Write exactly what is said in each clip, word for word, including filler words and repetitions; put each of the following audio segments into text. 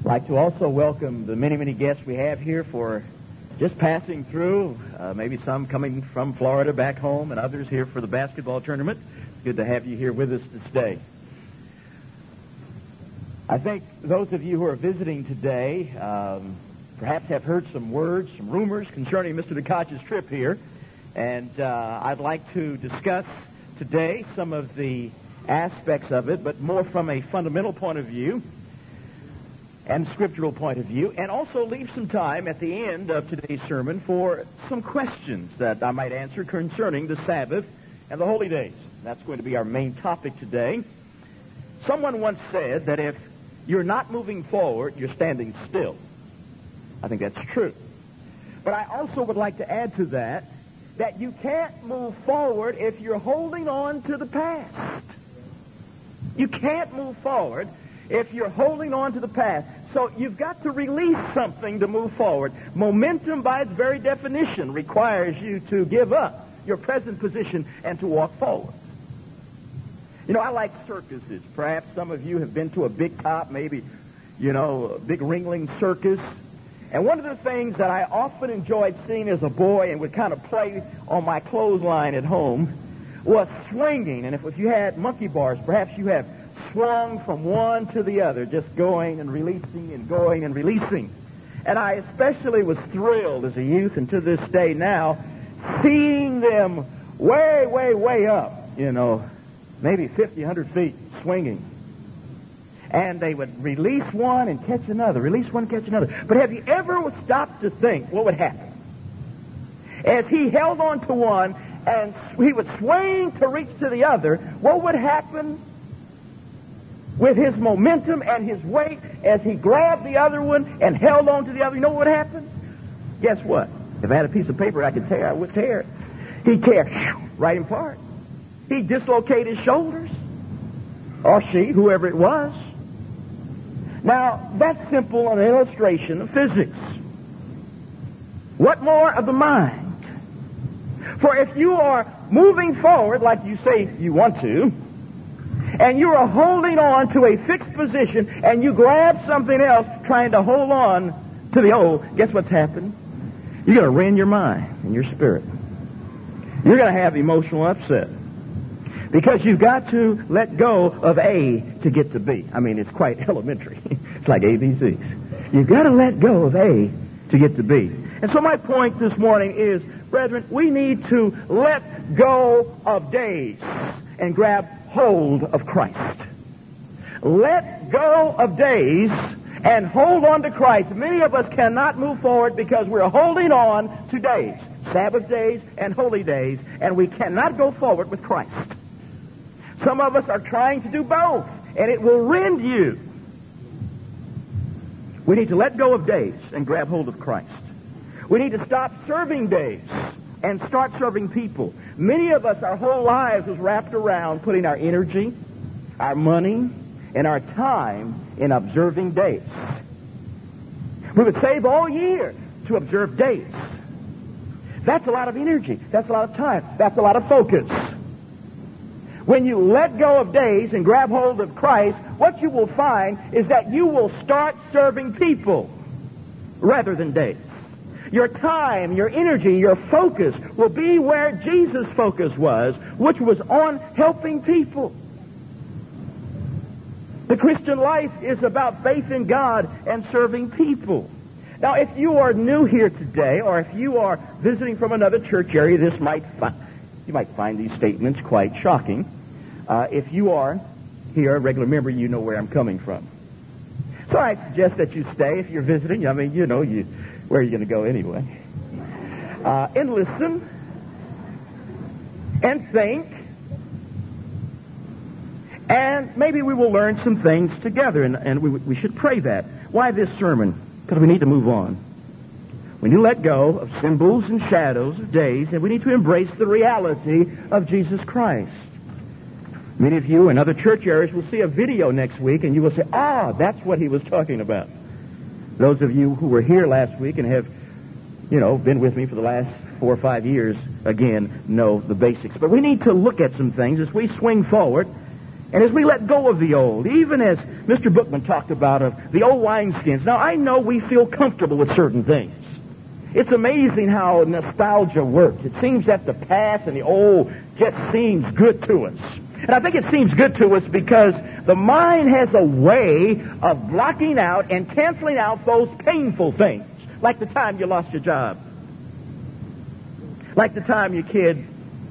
I'd like to also welcome the many, many guests we have here for just passing through, uh, maybe some coming from Florida back home and others here for the basketball tournament. It's good to have you here with us this day. I think those of you who are visiting today um, perhaps have heard some words, some rumors concerning Mister DeKoch's trip here. And uh, I'd like to discuss today some of the aspects of it, but more from a fundamental point of view and scriptural point of view, and also leave some time at the end of today's sermon for some questions that I might answer concerning the Sabbath and the holy days. That's going to be our main topic today. Someone once said that if you're not moving forward, you're standing still. I think that's true. But I also would like to add to that that you can't move forward if you're holding on to the past. You can't move forward if you're holding on to the past. So you've got to release something to move forward. Momentum, by its very definition, requires you to give up your present position and to walk forward. You know, I like circuses. Perhaps some of you have been to a big top, maybe, you know, a big Ringling Circus. And one of the things that I often enjoyed seeing as a boy and would kind of play on my clothesline at home was swinging. And if, if you had monkey bars, perhaps you have swung from one to the other, just going and releasing and going and releasing. And I especially was thrilled as a youth, and to this day now, seeing them way, way, way up, you know, maybe fifty, one hundred feet swinging. And they would release one and catch another, release one, catch another. But have you ever stopped to think what would happen? As he held on to one and he would swing to reach to the other, what would happen with his momentum and his weight as he grabbed the other one and held on to the other? You know what would happen? Guess what? If I had a piece of paper I could tear, I would tear it. He'd tear right in part. He'd dislocate his shoulders. Or she, whoever it was. Now, that's simple an illustration of physics. What more of the mind? For if you are moving forward like you say you want to, and you are holding on to a fixed position, and you grab something else trying to hold on to the old, guess what's happened? You're going to rend your mind and your spirit. You're going to have emotional upset. Because you've got to let go of A to get to B. I mean, it's quite elementary. It's like A B Cs. You've got to let go of A to get to B. And so my point this morning is, brethren, we need to let go of days and grab hold of Christ. Let go of days and hold on to Christ. Many of us cannot move forward because we're holding on to days, Sabbath days and holy days, and we cannot go forward with Christ. Some of us are trying to do both, and it will rend you. We need to let go of days and grab hold of Christ. We need to stop serving days and start serving people. Many of us, our whole lives was wrapped around putting our energy, our money, and our time in observing days. We would save all year to observe days. That's a lot of energy. That's a lot of time. That's a lot of focus. When you let go of days and grab hold of Christ, what you will find is that you will start serving people rather than days. Your time, your energy, your focus will be where Jesus' focus was, which was on helping people. The Christian life is about faith in God and serving people. Now, if you are new here today, or if you are visiting from another church area, this might fi- you might find these statements quite shocking. Uh, if you are here, a regular member, you know where I'm coming from. So I suggest that you stay if you're visiting. I mean, you know, you where are you going to go anyway? Uh, and listen and think, and maybe we will learn some things together, and, and we, we should pray that. Why this sermon? Because we need to move on. We need to let go of symbols and shadows of days, and we need to embrace the reality of Jesus Christ. Many of you in other church areas will see a video next week, and you will say, ah, that's what he was talking about. Those of you who were here last week and have, you know, been with me for the last four or five years, again, know the basics. But we need to look at some things as we swing forward And as we let go of the old, even as Mister Bookman talked about of the old wineskins, now I know we feel comfortable with certain things. It's amazing how nostalgia works. It seems that the past and the old just seems good to us. And I think it seems good to us because the mind has a way of blocking out and canceling out those painful things, like the time you lost your job, like the time your kid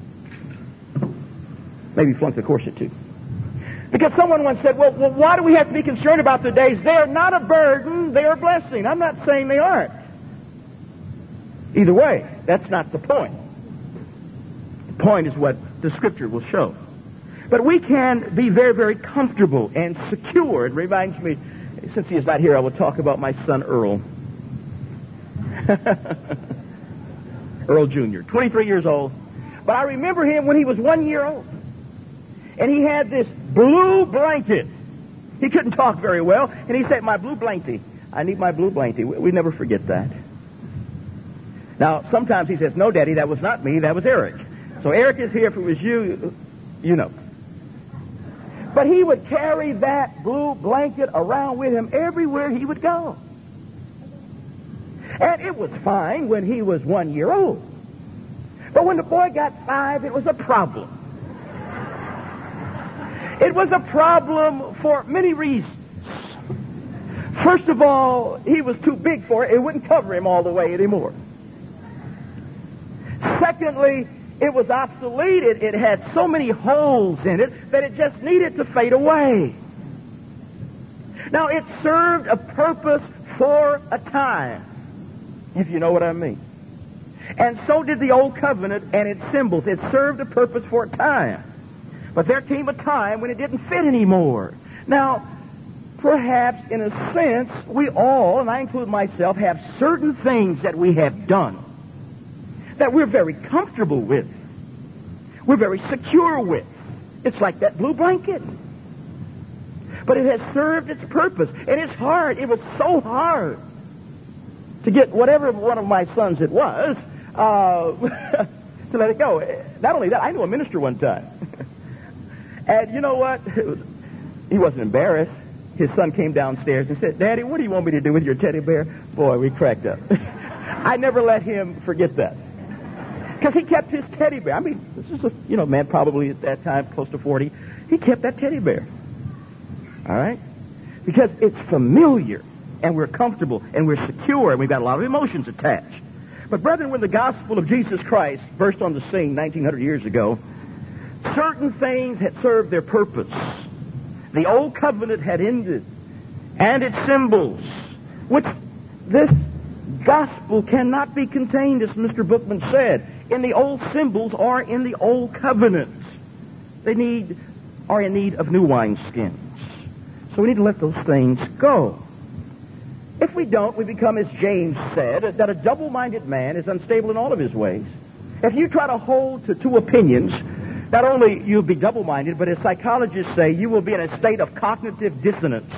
maybe flunked a course or two. Because someone once said, well, well, why do we have to be concerned about the days? They are not a burden, they are a blessing. I'm not saying they aren't. Either way, that's not the point. The point is what the Scripture will show. But we can be very, very comfortable and secure. It reminds me, since he is not here, I will talk about my son Earl. Earl Junior, twenty-three years old. But I remember him when he was one year old. And he had this blue blanket. He couldn't talk very well. And he said, my blue blankie. I need my blue blankie. We, we never forget that. Now, sometimes he says, no, Daddy, that was not me. That was Eric. So Eric is here. If it was you, you know. But he would carry that blue blanket around with him everywhere he would go. And it was fine when he was one year old. But when the boy got five, it was a problem. It was a problem for many reasons. First of all, he was too big for it. It wouldn't cover him all the way anymore. Secondly, it was obsolete. It, it had so many holes in it that it just needed to fade away. Now, it served a purpose for a time, if you know what I mean. And so did the Old Covenant and its symbols. It served a purpose for a time. But there came a time when it didn't fit anymore. Now, perhaps in a sense, we all, and I include myself, have certain things that we have done that we're very comfortable with. We're very secure with. It's like that blue blanket. But it has served its purpose. And it's hard. It was so hard to get whatever one of my sons it was uh, to let it go. Not only that, I knew a minister one time. And you know what? It was, he wasn't embarrassed. His son came downstairs and said, Daddy, what do you want me to do with your teddy bear? Boy, we cracked up. I never let him forget that. Because he kept his teddy bear. I mean, this is a, you know, man probably at that time close to forty. He kept that teddy bear. All right? Because it's familiar, and we're comfortable, and we're secure, and we've got a lot of emotions attached. But brethren, when the gospel of Jesus Christ burst on the scene nineteen hundred years ago, certain things had served their purpose. The old covenant had ended, and its symbols, which this gospel cannot be contained, as Mister Bookman said, in the old symbols or in the old covenant. They need, are in need of new wineskins. So we need to let those things go. If we don't, we become, as James said, that a double-minded man is unstable in all of his ways. If you try to hold to two opinions, not only you'll be double-minded, but as psychologists say, you will be in a state of cognitive dissonance.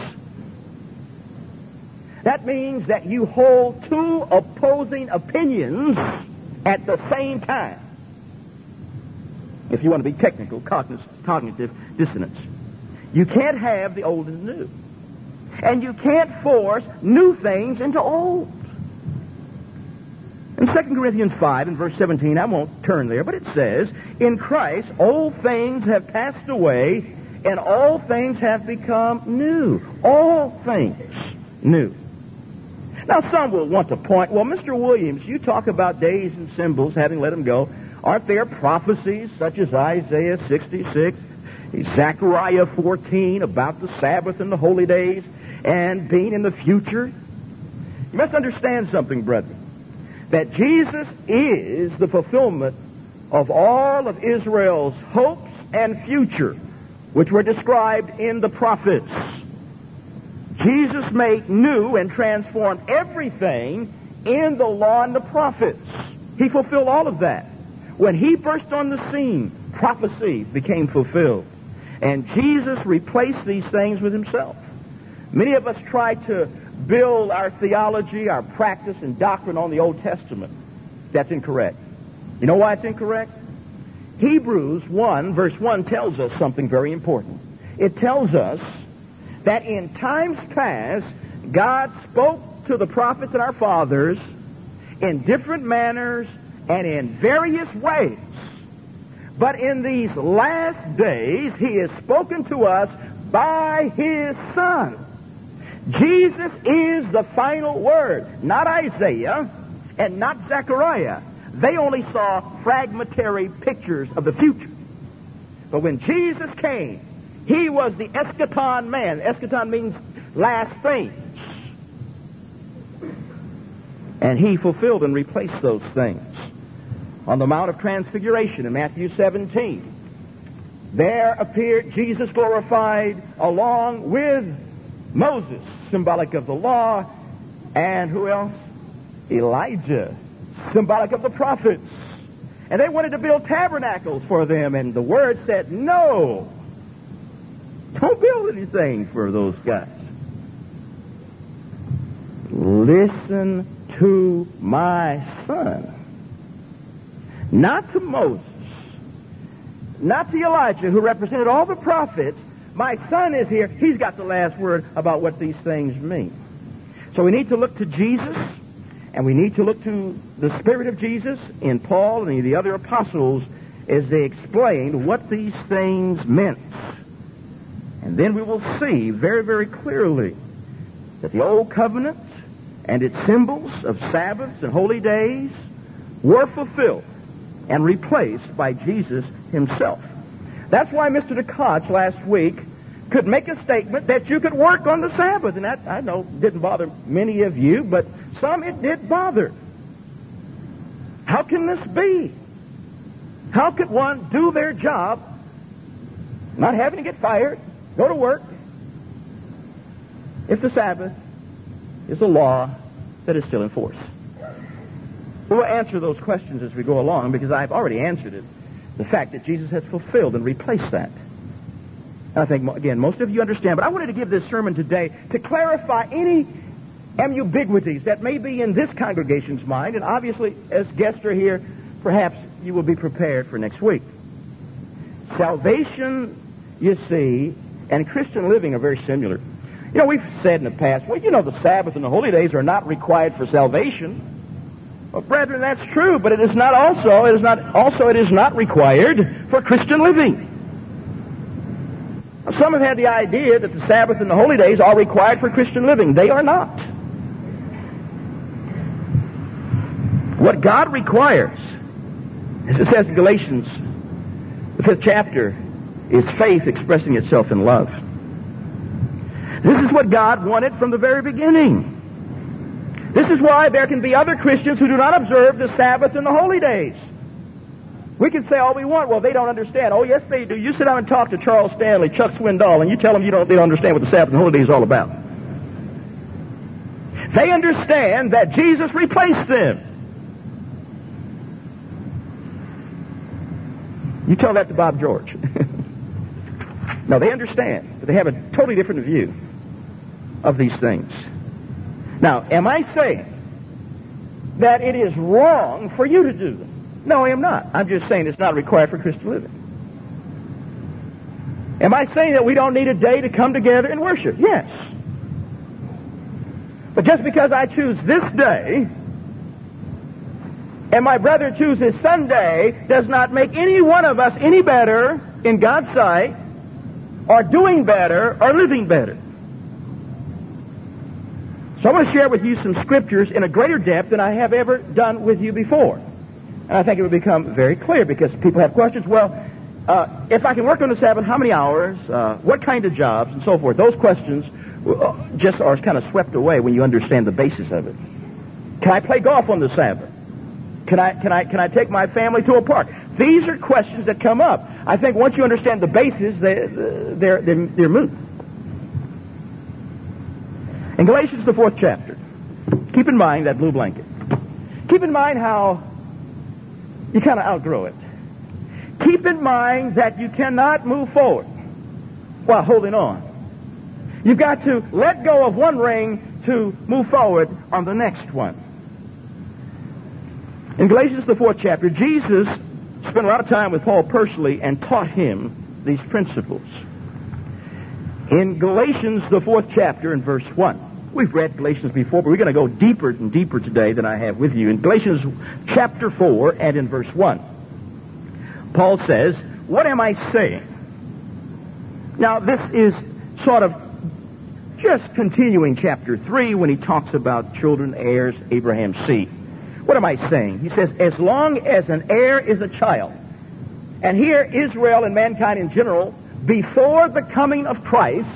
That means that you hold two opposing opinions at the same time. If you want to be technical, cognitive dissonance. You can't have the old and the new. And you can't force new things into old. In Second Corinthians five, in verse seventeen, I won't turn there, but it says, in Christ, old things have passed away, and all things have become new. All things new. Now, some will want to point, well, Mister Williams, you talk about days and symbols, having let them go. Aren't there prophecies such as Isaiah sixty-six, Zechariah fourteen, about the Sabbath and the holy days, and being in the future? You must understand something, brethren, that Jesus is the fulfillment of all of Israel's hopes and future, which were described in the prophets. Jesus made new and transformed everything in the law and the prophets. He fulfilled all of that. When he burst on the scene, prophecy became fulfilled. And Jesus replaced these things with himself. Many of us try to build our theology, our practice, and doctrine on the Old Testament. That's incorrect. You know why it's incorrect? Hebrews one, verse one tells us something very important. it tells us that in times past, God spoke to the prophets and our fathers in different manners and in various ways. But in these last days, he has spoken to us by his Son. Jesus is the final word, not Isaiah and not Zechariah. They only saw fragmentary pictures of the future. But when Jesus came, he was the eschaton man. Eschaton means last things. And he fulfilled and replaced those things. On the Mount of Transfiguration in Matthew seventeen, there appeared Jesus glorified along with Moses, symbolic of the law, and who else? Elijah, symbolic of the prophets. And they wanted to build tabernacles for them, and the Word said, no, don't build anything for those guys. Listen to my Son. Not to Moses, not to Elijah, who represented all the prophets. My Son is here. He's got the last word about what these things mean. So we need to look to Jesus, and we need to look to the Spirit of Jesus in Paul and the other apostles as they explained what these things meant. And then we will see very, very clearly that the Old Covenant and its symbols of Sabbaths and holy days were fulfilled and replaced by Jesus himself. That's why Mister DeKotch last week could make a statement that you could work on the Sabbath. And that, I know, didn't bother many of you, but some it did bother. How can this be? How could one do their job, not having to get fired, go to work, if the Sabbath is a law that is still in force? We'll answer those questions as we go along, because I've already answered it. The fact that Jesus has fulfilled and replaced that. And I think, again, most of you understand, but I wanted to give this sermon today to clarify any ambiguities that may be in this congregation's mind, and obviously, as guests are here, perhaps you will be prepared for next week. Salvation, you see, and Christian living are very similar. You know, we've said in the past, well, you know, the Sabbath and the holy days are not required for salvation. Well, brethren, that's true, but it is not also, it is not, also it is not required for Christian living. Some have had the idea that the Sabbath and the holy days are required for Christian living. They are not. What God requires, as it says in Galatians, the fifth chapter, is faith expressing itself in love. This is what God wanted from the very beginning. This is why there can be other Christians who do not observe the Sabbath and the holy days. We can say all we want. Well, they don't understand. Oh, yes, they do. You sit down and talk to Charles Stanley, Chuck Swindoll, and you tell them you don't, they don't understand what the Sabbath and holy days is all about. They understand that Jesus replaced them. You tell that to Bob George. No, they understand, but they have a totally different view of these things. Now, am I saying that it is wrong for you to do them? No, I am not. I'm just saying it's not required for Christian living. Am I saying that we don't need a day to come together and worship? Yes. But just because I choose this day and my brother chooses Sunday does not make any one of us any better in God's sight, or doing better, or living better. So I want to share with you some scriptures in a greater depth than I have ever done with you before. And I think it will become very clear, because people have questions. Well, uh, if I can work on the Sabbath, how many hours? Uh, what kind of jobs? And so forth. Those questions just are kind of swept away when you understand the basis of it. Can I play golf on the Sabbath? Can I, can I, can I take my family to a park? These are questions that come up. I think once you understand the basis, they, they're, they're, they're moot. In Galatians, the fourth chapter, keep in mind that blue blanket. Keep in mind how you kind of outgrow it. Keep in mind that you cannot move forward while holding on. You've got to let go of one ring to move forward on the next one. In Galatians, the fourth chapter, Jesus spent a lot of time with Paul personally and taught him these principles. In Galatians, the fourth chapter, in verse one. We've read Galatians before, but we're going to go deeper and deeper today than I have with you. In Galatians chapter four and in verse one, Paul says, "What am I saying?" Now, this is sort of just continuing chapter three when he talks about children, heirs, Abraham's seed. What am I saying? He says, as long as an heir is a child, and here Israel and mankind in general, before the coming of Christ,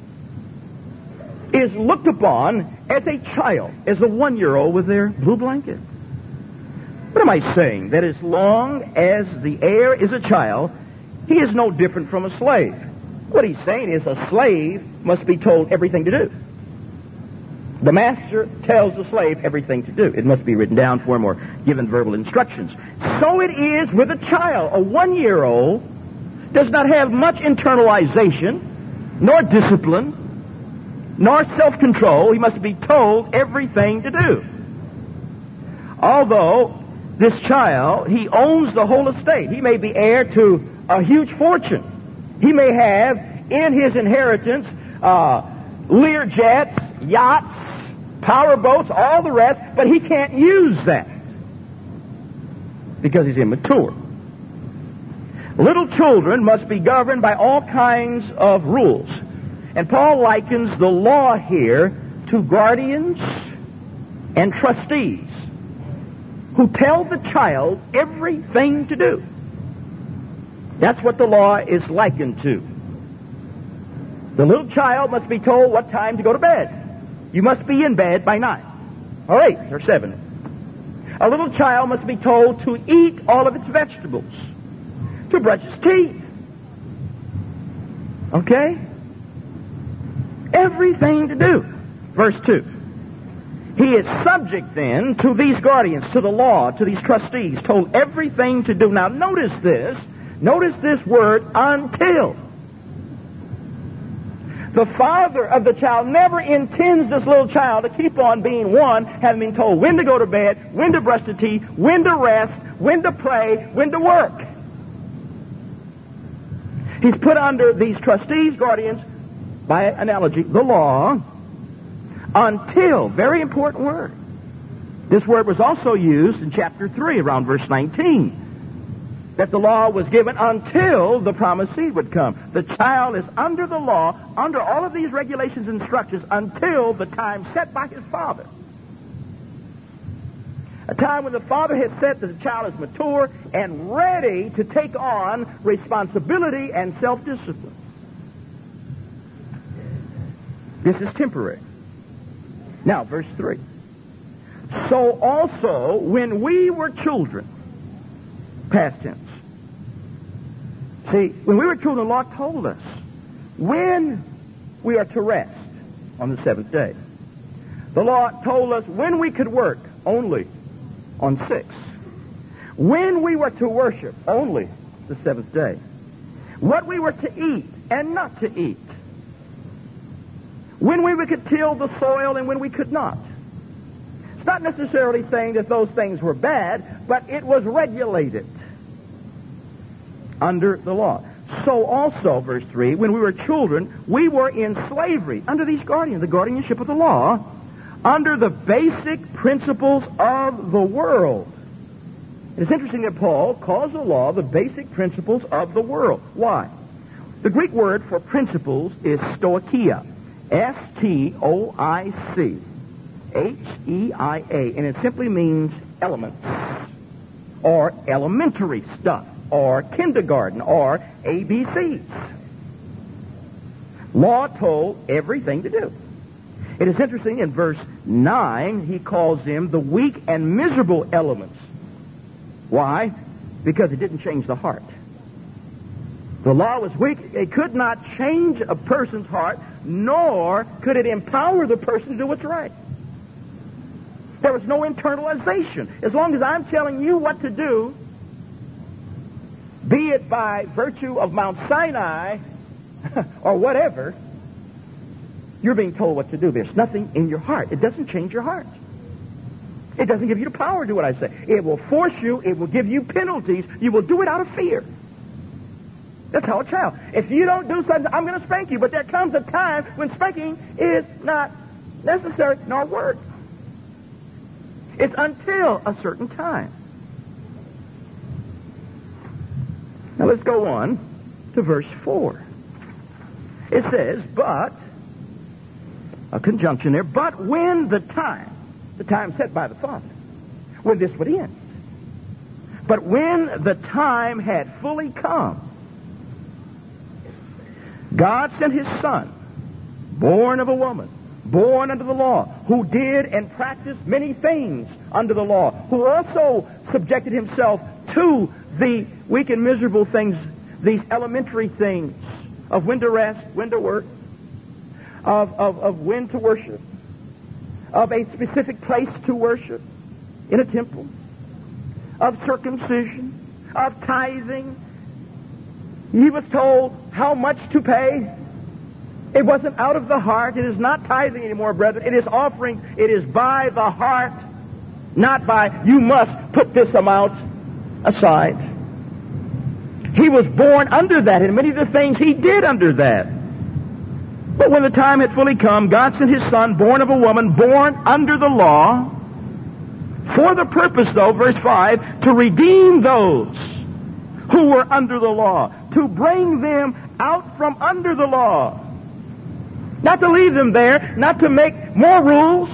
is looked upon as a child, as a one-year-old with their blue blanket. What am I saying? That as long as the heir is a child, he is no different from a slave. What he's saying is a slave must be told everything to do. The master tells the slave everything to do. It must be written down for him or given verbal instructions. So it is with a child. A one-year-old does not have much internalization, nor discipline, nor self-control. He must be told everything to do. Although this child, he owns the whole estate. He may be heir to a huge fortune. He may have in his inheritance uh, Learjets, yachts, powerboats, all the rest, but he can't use that because he's immature. Little children must be governed by all kinds of rules. And Paul likens the law here to guardians and trustees who tell the child everything to do. That's what the law is likened to. The little child must be told what time to go to bed. You must be in bed by nine, or eight, or seven. A little child must be told to eat all of its vegetables, to brush his teeth. Okay? Everything to do. Verse two. He is subject then to these guardians, to the law, to these trustees, told everything to do. Now notice this. Notice this word, until. The father of the child never intends this little child to keep on being one, having been told when to go to bed, when to brush the teeth, when to rest, when to pray, when to work. He's put under these trustees, guardians, by analogy, the law, until, very important word. This word was also used in chapter three, around verse nineteen. That the law was given until the promised seed would come. The child is under the law, under all of these regulations and instructions, until the time set by his father. A time when the father has said that the child is mature and ready to take on responsibility and self-discipline. This is temporary. Now, verse three. So also, when we were children, past tense. See, when we were children, the law told us when we are to rest on the seventh day. The law told us when we could work, only on six. When we were to worship, only the seventh day. What we were to eat and not to eat. When we could till the soil and when we could not. It's not necessarily saying that those things were bad, but it was regulated under the law. So also, verse three, when we were children, we were in slavery under these guardians, the guardianship of the law, under the basic principles of the world. It's interesting that Paul calls the law the basic principles of the world. Why? The Greek word for principles is stoicheia. S T O I C H E I A. And it simply means elements, or elementary stuff, or kindergarten, or A B Cs. Law told everything to do. It is interesting, in verse nine, he calls them the weak and miserable elements. Why? Because it didn't change the heart. The law was weak. It could not change a person's heart, nor could it empower the person to do what's right. There was no internalization. As long as I'm telling you what to do, be it by virtue of Mount Sinai or whatever, you're being told what to do. There's nothing in your heart. It doesn't change your heart. It doesn't give you the power to do what I say. It will force you. It will give you penalties. You will do it out of fear. That's how a child. If you don't do something, I'm going to spank you. But there comes a time when spanking is not necessary nor work. It's until a certain time. Now let's go on to verse four. It says, but, a conjunction there, but when the time, the time set by the Father, when this would end. But when the time had fully come, God sent his Son, born of a woman, born under the law, who did and practiced many things under the law, who also subjected himself to the weak and miserable things, these elementary things of when to rest, when to work, of, of, of when to worship, of a specific place to worship in a temple, of circumcision, of tithing. He was told how much to pay. It wasn't out of the heart. It is not tithing anymore, brethren. It is offering. It is by the heart, not by, you must put this amount aside. He was born under that, and many of the things he did under that. But when the time had fully come, God sent his Son, born of a woman, born under the law, for the purpose, though, verse five, to redeem those who were under the law, to bring them out from under the law. Not to leave them there, not to make more rules,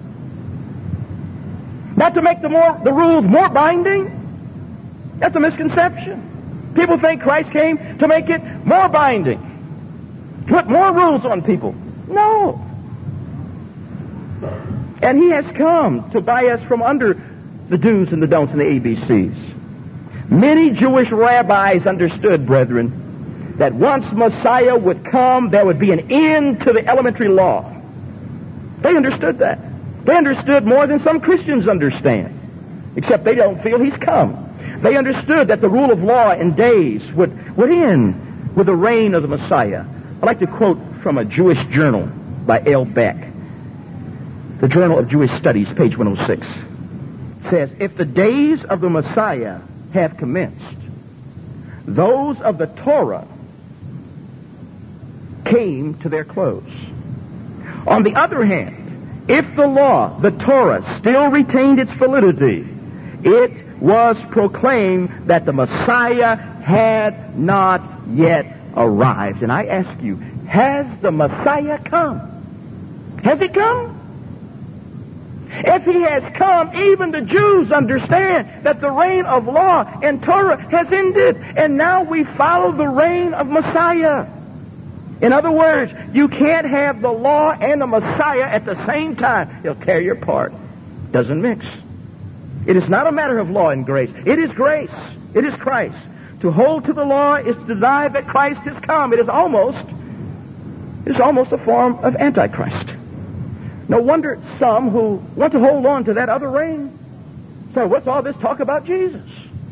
not to make the more the rules more binding. That's a misconception. People think Christ came to make it more binding, put more rules on people. No. And he has come to buy us from under the do's and the don'ts and the A B C's. Many Jewish rabbis understood, brethren, that once Messiah would come, there would be an end to the elementary law. They understood that. They understood more than some Christians understand, except they don't feel he's come. They understood that the rule of law and days would, would end with the reign of the Messiah. I'd like to quote from a Jewish journal by L. Beck. The Journal of Jewish Studies, page one oh six. Says, if the days of the Messiah have commenced, those of the Torah came to their close. On the other hand, if the law, the Torah, still retained its validity, it was proclaimed that the Messiah had not yet arrived. And I ask you, has the Messiah come? Has he come? If he has come, even the Jews understand that the reign of law and Torah has ended, and now we follow the reign of Messiah. In other words, you can't have the law and the Messiah at the same time. They'll tear you apart. Doesn't mix. It is not a matter of law and grace. It is grace. It is Christ. To hold to the law is to deny that Christ has come. It is almost, it is almost a form of Antichrist. No wonder some who want to hold on to that other reign say, what's all this talk about Jesus?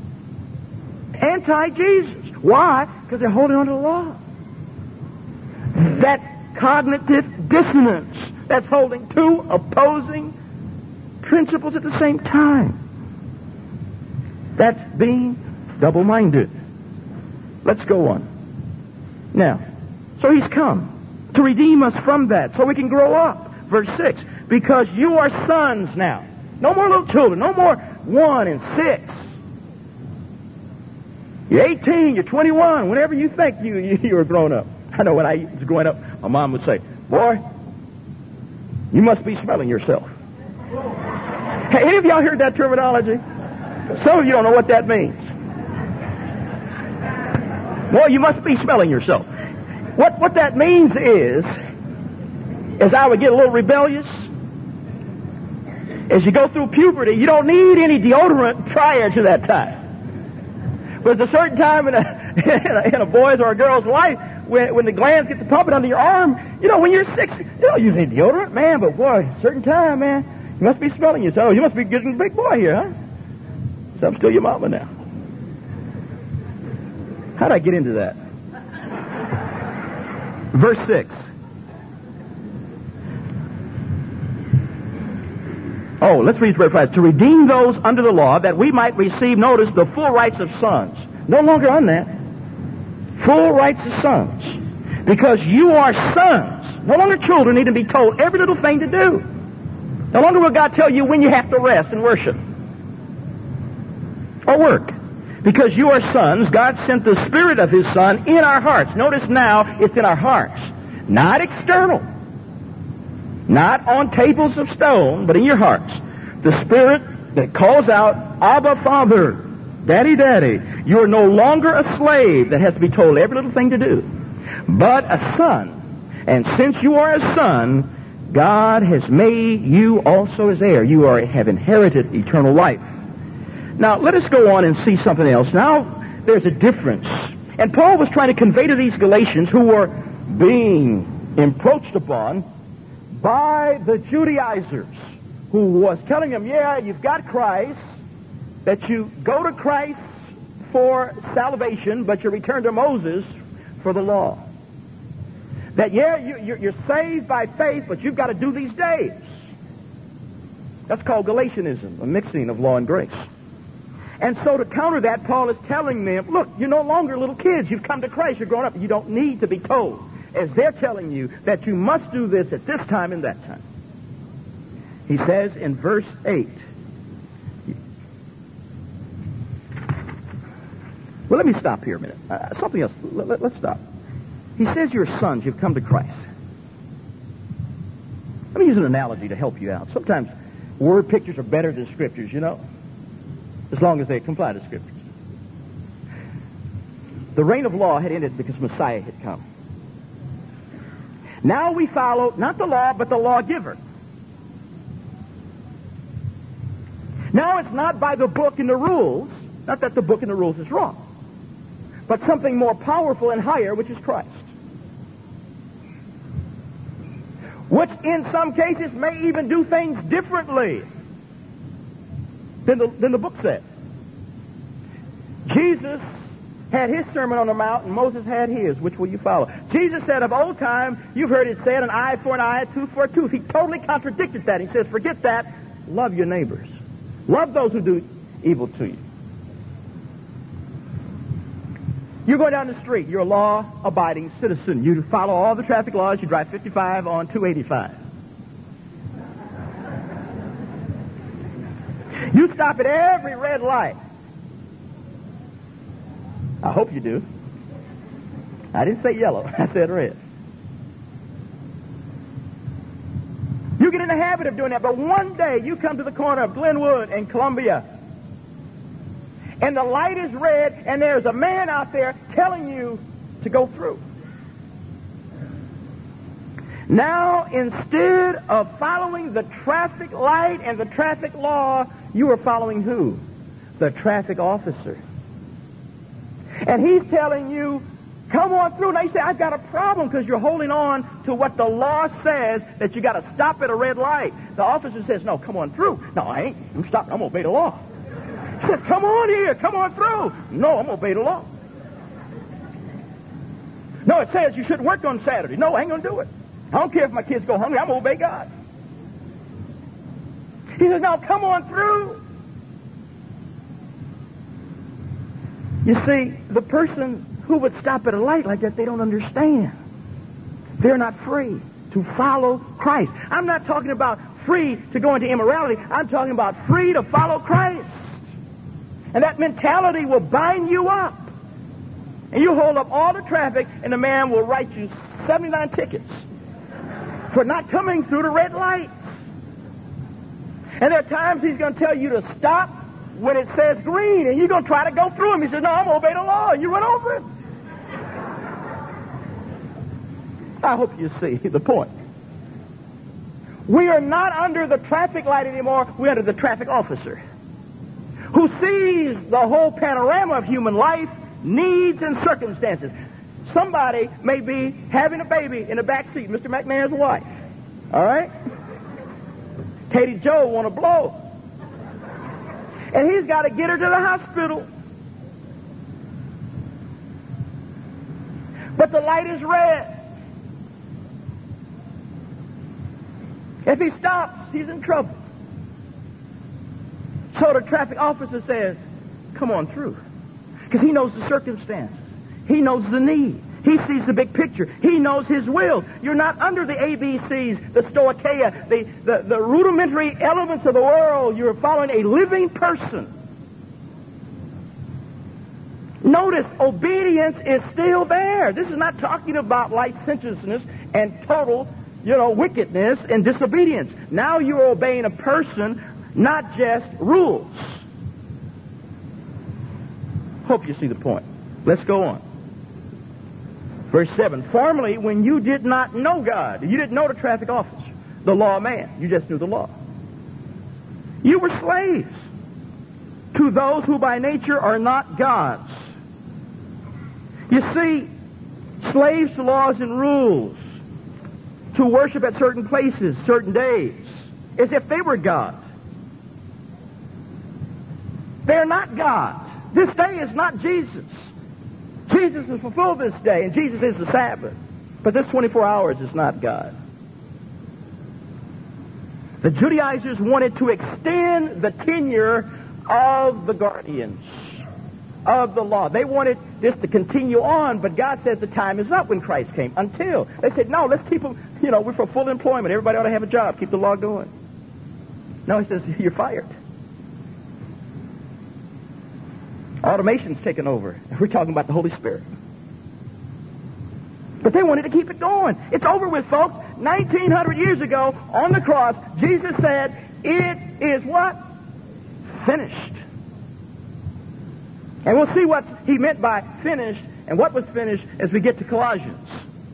Anti-Jesus. Why? Because they're holding on to the law. That cognitive dissonance that's holding two opposing principles at the same time. That's being double-minded. Let's go on. Now, so he's come to redeem us from that so we can grow up. Verse six, because you are sons now. No more little children. No more one and six. You're eighteen, you're twenty-one, whenever you think you, you, you're grown up. I know when I was growing up, my mom would say, boy, you must be smelling yourself. Hey, any of y'all heard that terminology? Some of you don't know what that means. Boy, you must be smelling yourself. What, what that means is, as I would get a little rebellious, as you go through puberty, you don't need any deodorant prior to that time. But there's a certain time in a, in a, in a boy's or a girl's life when, when the glands get to pumping under your arm, you know, when you're six, you don't use any deodorant, man, but boy, a certain time, man, you must be smelling yourself. Oh, you must be getting a big boy here, huh? So I'm still your mama now. How'd I get into that? Verse six. Oh, let's read verse five. To redeem those under the law, that we might receive, notice, the full rights of sons. No longer on that. full rights as sons. Because you are sons. No longer children need to be told every little thing to do. No longer will God tell you when you have to rest and worship or work. Because you are sons, God sent the Spirit of His Son in our hearts. Notice now, it's in our hearts. Not external. Not on tables of stone, but in your hearts. The Spirit that calls out, Abba, Father, Daddy, Daddy. You are no longer a slave that has to be told every little thing to do, but a son. And since you are a son, God has made you also as heir. You are, have inherited eternal life. Now, let us go on and see something else. Now, there's a difference. And Paul was trying to convey to these Galatians who were being encroached upon by the Judaizers, who was telling them, yeah, you've got Christ, that you go to Christ for salvation, but you return to Moses for the law. That, yeah, you, you're saved by faith, but you've got to do these days. That's called Galatianism, a mixing of law and grace. And so to counter that, Paul is telling them, look, you're no longer little kids. You've come to Christ. You're grown up. You don't need to be told, as they're telling you, that you must do this at this time and that time. He says in verse eight, well, let me stop here a minute. Uh, something else. Let, let, let's stop. He says you're sons. You've come to Christ. Let me use an analogy to help you out. Sometimes word pictures are better than scriptures, you know, as long as they comply to scriptures. The reign of law had ended because Messiah had come. Now we follow not the law, but the lawgiver. Now it's not by the book and the rules, not that the book and the rules is wrong, but something more powerful and higher, which is Christ. Which in some cases may even do things differently than the, than the book said. Jesus had his Sermon on the Mount, and Moses had his. Which will you follow? Jesus said of old time, you've heard it said, an eye for an eye, a tooth for a tooth. He totally contradicted that. He says, forget that. Love your neighbors. Love those who do evil to you. You're going down the street. You're a law-abiding citizen. You follow all the traffic laws. You drive fifty-five on two eighty-five. You stop at every red light. I hope you do. I didn't say yellow. I said red. You get in the habit of doing that, but one day you come to the corner of Glenwood and Columbia, and the light is red, and there's a man out there telling you to go through. Now, instead of following the traffic light and the traffic law, you are following who? The traffic officer. And he's telling you, come on through. Now you say, I've got a problem because you're holding on to what the law says, that you got to stop at a red light. The officer says, no, come on through. No, I ain't. I'm stopping. I'm going to obey the law. He says, come on here. Come on through. No, I'm going to obey the law. No, it says you shouldn't work on Saturday. No, I ain't going to do it. I don't care if my kids go hungry. I'm going to obey God. He says, now come on through. You see, the person who would stop at a light like that, they don't understand. They're not free to follow Christ. I'm not talking about free to go into immorality. I'm talking about free to follow Christ. And that mentality will bind you up. And you hold up all the traffic, and the man will write you seventy-nine tickets for not coming through the red light. And there are times he's going to tell you to stop when it says green, and you're going to try to go through him. He says, no, I'm going to obey the law, and you run over him. I hope you see the point. We are not under the traffic light anymore. We're under the traffic officer, who sees the whole panorama of human life, needs, and circumstances. Somebody may be having a baby in the back seat, Mister McMahon's wife. All right? Katie Joe want to blow. And he's got to get her to the hospital. But the light is red. If he stops, he's in trouble. So the traffic officer says, come on through. Because he knows the circumstances. He knows the need. He sees the big picture. He knows his will. You're not under the A B Cs, the stoicheia, the, the, the rudimentary elements of the world. You're following a living person. Notice, obedience is still there. This is not talking about licentiousness and total, you know, wickedness and disobedience. Now you're obeying a person, not just rules. Hope you see the point. Let's go on. Verse seven, formerly when you did not know God, you didn't know the traffic officer, the law man, you just knew the law. You were slaves to those who by nature are not gods. You see, slaves to laws and rules, to worship at certain places, certain days, as if they were gods. They're not gods. This day is not Jesus. Jesus has fulfilled this day, and Jesus is the Sabbath. But this twenty-four hours is not God. The Judaizers wanted to extend the tenure of the guardians of the law. They wanted this to continue on, but God says the time is up when Christ came. Until they said, no, let's keep them, you know, we're for full employment. Everybody ought to have a job. Keep the law going. No, he says, you're fired. Automation's taken over. We're talking about the Holy Spirit. But they wanted to keep it going. It's over with, folks. nineteen hundred years ago, on the cross, Jesus said, it is what? Finished. And we'll see what he meant by finished and what was finished as we get to Colossians.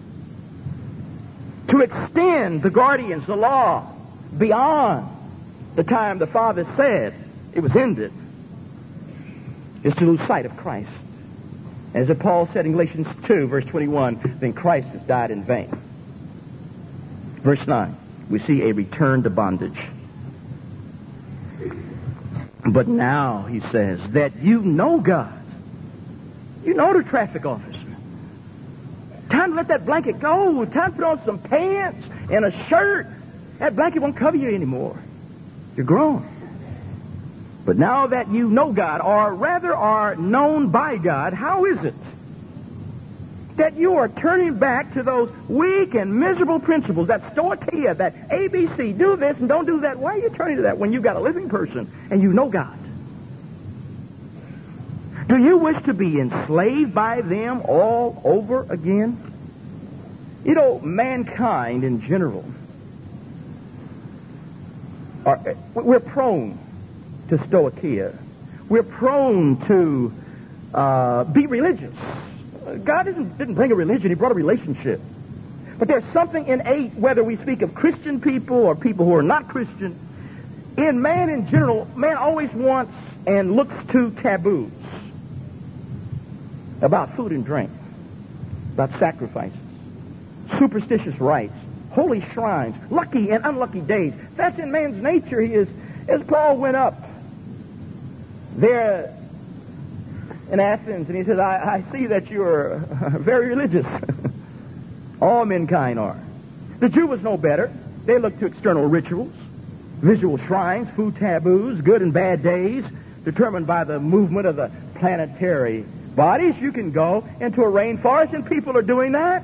To extend the guardians, the law, beyond the time the Father said it was ended, is to lose sight of Christ. As Paul said in Galatians two, verse twenty-one, then Christ has died in vain. Verse nine, we see a return to bondage. But now, he says, that you know God. You know the traffic officer. Time to let that blanket go. Time to put on some pants and a shirt. That blanket won't cover you anymore. You're grown. But now that you know God, or rather are known by God, how is it that you are turning back to those weak and miserable principles, that stoicheia, that A B C, do this and don't do that? Why are you turning to that when you've got a living person and you know God? Do you wish to be enslaved by them all over again? You know, mankind in general, are, we're prone to stoicheia. We're prone to uh, be religious. God didn't, didn't bring a religion, he brought a relationship. But there's something innate, whether we speak of Christian people or people who are not Christian, in man in general, man always wants and looks to taboos about food and drink, about sacrifices, superstitious rites, holy shrines, lucky and unlucky days. That's in man's nature. He is, as Paul went up there in Athens, and he says, I, I see that you're very religious. All mankind are. The Jew was no better. They looked to external rituals, visual shrines, food taboos, good and bad days, determined by the movement of the planetary bodies. You can go into a rainforest, and people are doing that.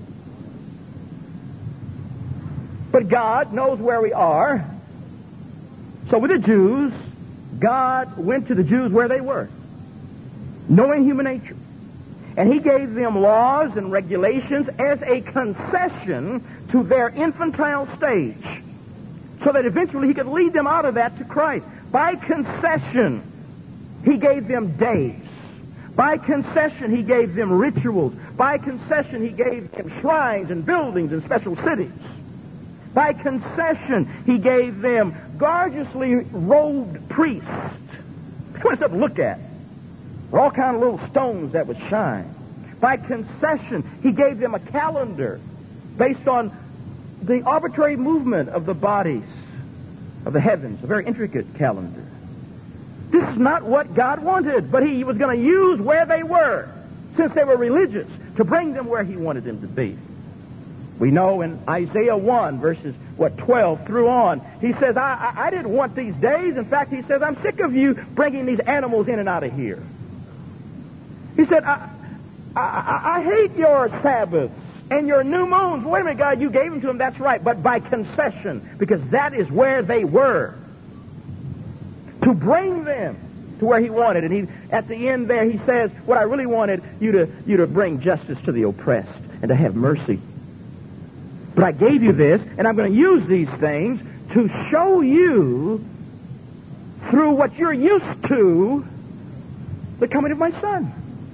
But God knows where we are. So with the Jews, God went to the Jews where they were, knowing human nature. And he gave them laws and regulations as a concession to their infantile stage, so that eventually he could lead them out of that to Christ. By concession, he gave them days. By concession, he gave them rituals. By concession, he gave them shrines and buildings and special cities. By concession, he gave them gorgeously robed priests. What's up to look at? All kind of little stones that would shine. By concession, he gave them a calendar based on the arbitrary movement of the bodies of the heavens, a very intricate calendar. This is not what God wanted, but he was going to use where they were, since they were religious, to bring them where he wanted them to be. We know in Isaiah one, verses, what, twelve through on, he says, I, I, I didn't want these days. In fact, he says, I'm sick of you bringing these animals in and out of here. He said, I, I, I, I hate your Sabbaths and your new moons. Wait a minute, God, you gave them to them, that's right, but by concession, because that is where they were. To bring them to where he wanted. And he, at the end there, he says, what I really wanted you to, you to bring justice to the oppressed and to have mercy. But I gave you this, and I'm going to use these things to show you through what you're used to the coming of my Son.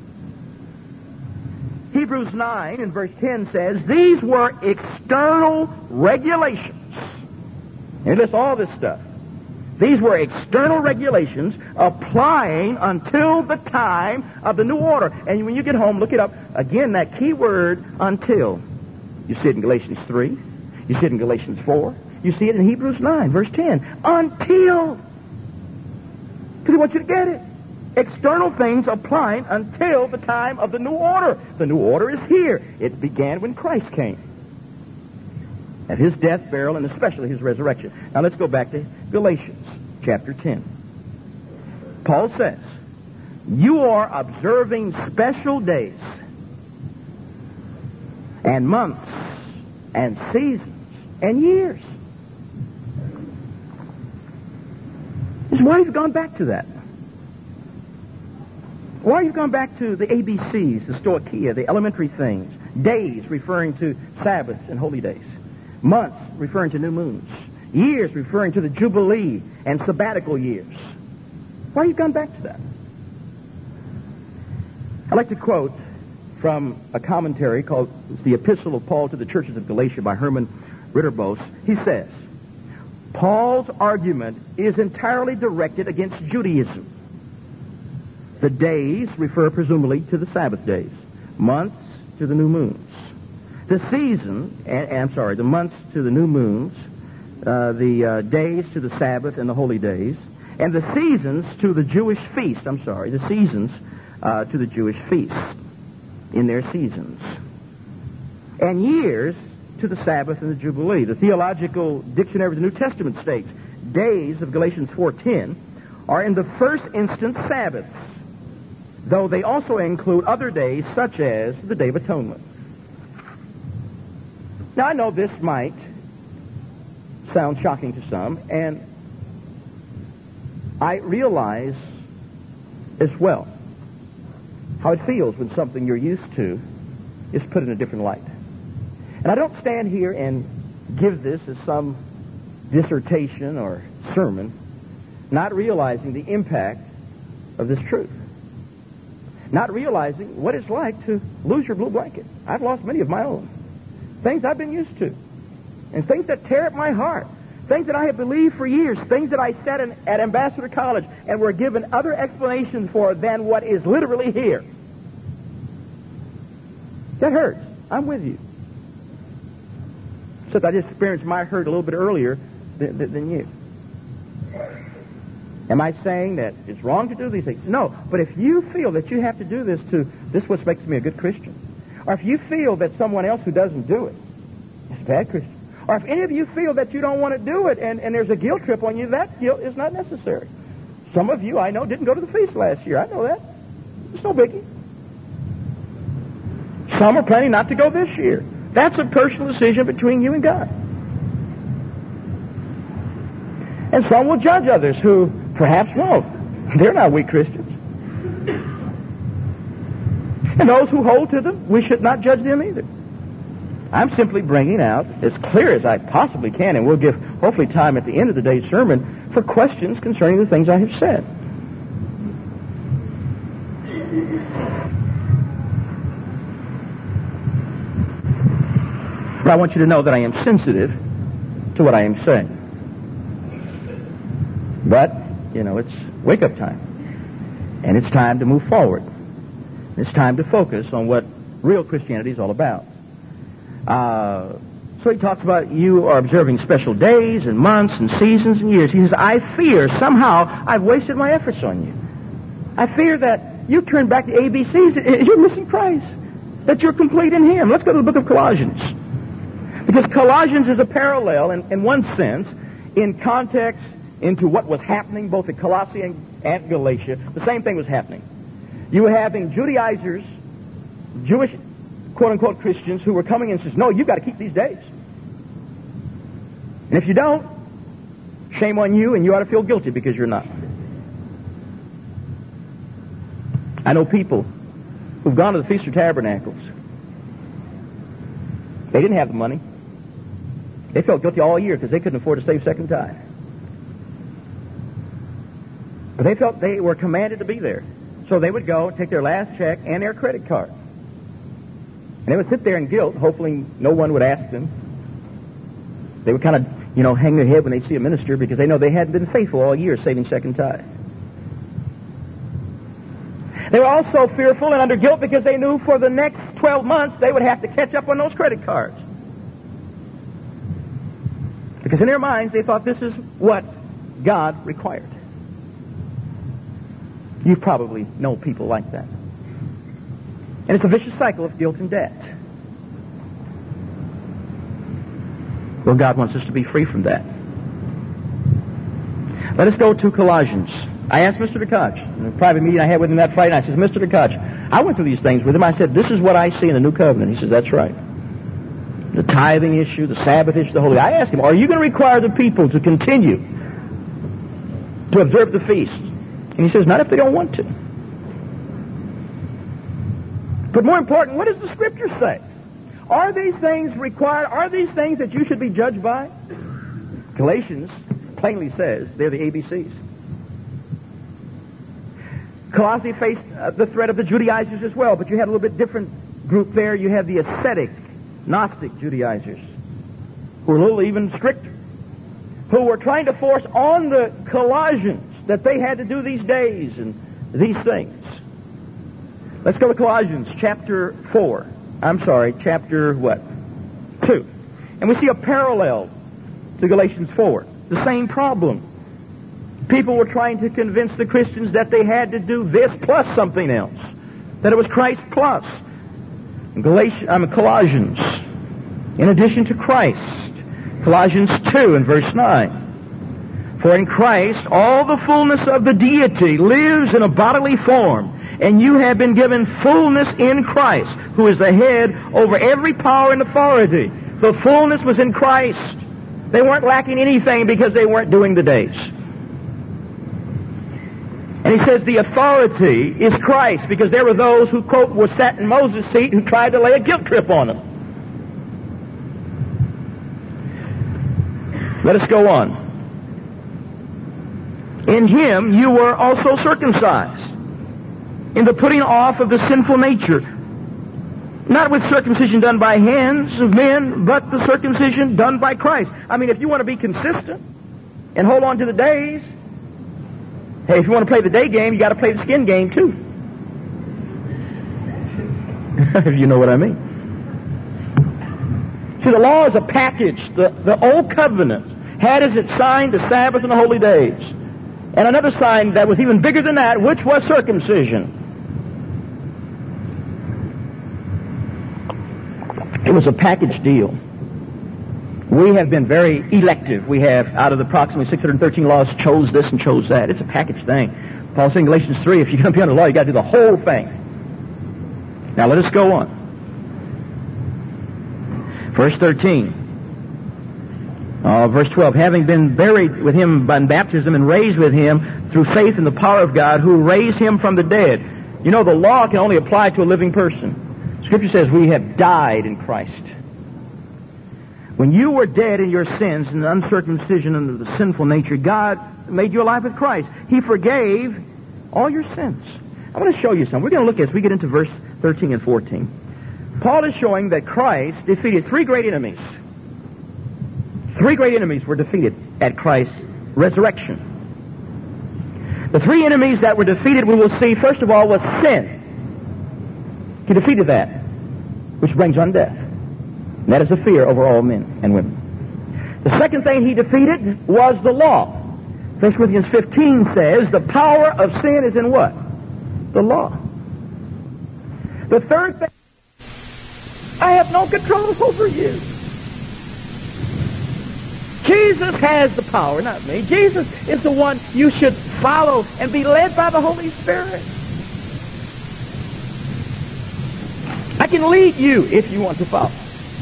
Hebrews nine and verse ten says, these were external regulations. And listen, all this stuff. These were external regulations applying until the time of the new order. And when you get home, look it up. Again, that key word, until. You see it in Galatians three. You see it in Galatians four. You see it in Hebrews nine, verse ten. Until. Because he wants you to get it. External things applying until the time of the new order. The new order is here. It began when Christ came. At his death, burial, and especially his resurrection. Now let's go back to Galatians chapter ten. Paul says, you are observing special days and months and seasons and years. This is why you've gone back to that. Why you've gone back to the A B Cs, the Stoicheia, the elementary things. Days referring to Sabbaths and holy days. Months referring to new moons. Years referring to the Jubilee and sabbatical years. Why you've gone back to that? I'd like to quote from a commentary called The Epistle of Paul to the Churches of Galatia by Herman Ritterboos. He says, Paul's argument is entirely directed against Judaism. The days refer presumably to the Sabbath days. Months to the new moons. The season, and, and I'm sorry, the months to the new moons. Uh, the uh, days to the Sabbath and the holy days. And the seasons to the Jewish feast. I'm sorry, the seasons uh, to the Jewish feast in their seasons. And years to the Sabbath and the Jubilee. The Theological Dictionary of the New Testament states, days of Galatians four ten are in the first instance Sabbaths, though they also include other days such as the Day of Atonement. Now I know this might sound shocking to some, and I realize as well how it feels when something you're used to is put in a different light. And I don't stand here and give this as some dissertation or sermon, not realizing the impact of this truth. Not realizing what it's like to lose your blue blanket. I've lost many of my own. Things I've been used to. And things that tear at my heart. Things that I have believed for years. Things that I sat in, at Ambassador College and were given other explanations for than what is literally here. That hurts. I'm with you. Except I just experienced my hurt a little bit earlier than, than, than you. Am I saying that it's wrong to do these things? No. But if you feel that you have to do this to, this is what makes me a good Christian. Or if you feel that someone else who doesn't do it is a bad Christian. Or if any of you feel that you don't want to do it and, and there's a guilt trip on you, that guilt is not necessary. Some of you, I know, didn't go to the feast last year. I know that. It's no biggie. Some are planning not to go this year. That's a personal decision between you and God. And some will judge others who perhaps won't. They're not weak Christians. And those who hold to them, we should not judge them either. I'm simply bringing out as clear as I possibly can, and we'll give hopefully time at the end of the day's sermon for questions concerning the things I have said. But I want you to know that I am sensitive to what I am saying. But, you know, it's wake-up time. And it's time to move forward. It's time to focus on what real Christianity is all about. Uh, so he talks about you are observing special days and months and seasons and years. He says, I fear somehow I've wasted my efforts on you. I fear that you turn back to A B Cs and you're missing Christ. That you're complete in Him. Let's go to the book of Colossians. Because Colossians is a parallel in, in one sense, in context into what was happening both at Colossae and at Galatia. The same thing was happening. You were having Judaizers Jewish, quote-unquote, Christians who were coming in and says, no, you've got to keep these days. And if you don't, shame on you, and you ought to feel guilty because you're not. I know people who've gone to the Feast of Tabernacles. They didn't have the money. They felt guilty all year because they couldn't afford to save second tithe. But they felt they were commanded to be there. So they would go, take their last check and their credit card. And they would sit there in guilt, hopefully no one would ask them. They would kind of, you know, hang their head when they see a minister because they know they hadn't been faithful all year saving second tithe. They were also fearful and under guilt because they knew for the next twelve months they would have to catch up on those credit cards. Because in their minds they thought this is what God required. You probably know people like that. And it's a vicious cycle of guilt and debt. Well, God wants us to be free from that. Let us go to Colossians. I asked Mister DeKoch, in a private meeting I had with him that Friday night, I said, Mister DeKoch, I went through these things with him. I said, this is what I see in the New Covenant. He says, that's right. The tithing issue, the Sabbath issue, the Holy. I asked him, are you going to require the people to continue to observe the feast? And he says, not if they don't want to. But more important, what does the Scripture say? Are these things required? Are these things that you should be judged by? Galatians plainly says they're the A B Cs. Colossae faced uh, the threat of the Judaizers as well, but you had a little bit different group there. You have the ascetic, Gnostic Judaizers, who were a little even stricter, who were trying to force on the Colossians that they had to do these days and these things. Let's go to Colossians chapter four. I'm sorry, chapter what? two. And we see a parallel to Galatians four. The same problem. People were trying to convince the Christians that they had to do this plus something else. That it was Christ plus. In Galatians, I mean, Colossians, in addition to Christ. Colossians two and verse nine. For in Christ all the fullness of the deity lives in a bodily form, and you have been given fullness in Christ, who is the head over every power and authority. The fullness was in Christ. They weren't lacking anything because they weren't doing the days. And he says the authority is Christ, because there were those who, quote, were sat in Moses' seat who tried to lay a guilt trip on them. Let us go on. In him you were also circumcised, in the putting off of the sinful nature, not with circumcision done by hands of men, but the circumcision done by Christ. I mean, if you want to be consistent and hold on to the days, hey, if you want to play the day game, you got to play the skin game too. If you know what I mean. See, the law is a package. The, the old covenant had as its sign the Sabbath and the holy days. And another sign that was even bigger than that, which was circumcision. It was a package deal. We have been very elective. We have, out of the approximately six hundred thirteen laws, chose this and chose that. It's a package thing. Paul said in Galatians three, if you're going to be under law, you've got to do the whole thing. Now let us go on. Verse thirteen. Uh, verse twelve. Having been buried with him by baptism and raised with him through faith in the power of God who raised him from the dead. You know, the law can only apply to a living person. Scripture says we have died in Christ. When you were dead in your sins and the uncircumcision and the sinful nature, God made you alive with Christ. He forgave all your sins. I want to show you something. We're going to look as we get into verse thirteen and fourteen. Paul is showing that Christ defeated three great enemies. Three great enemies were defeated at Christ's resurrection. The three enemies that were defeated, we will see, first of all, was sin. He defeated that, which brings on death. And that is a fear over all men and women. The second thing he defeated was the law. First Corinthians fifteen says, the power of sin is in what? The law. The third thing, I have no control over you. Jesus has the power, not me. Jesus is the one you should follow and be led by the Holy Spirit. I can lead you if you want to follow.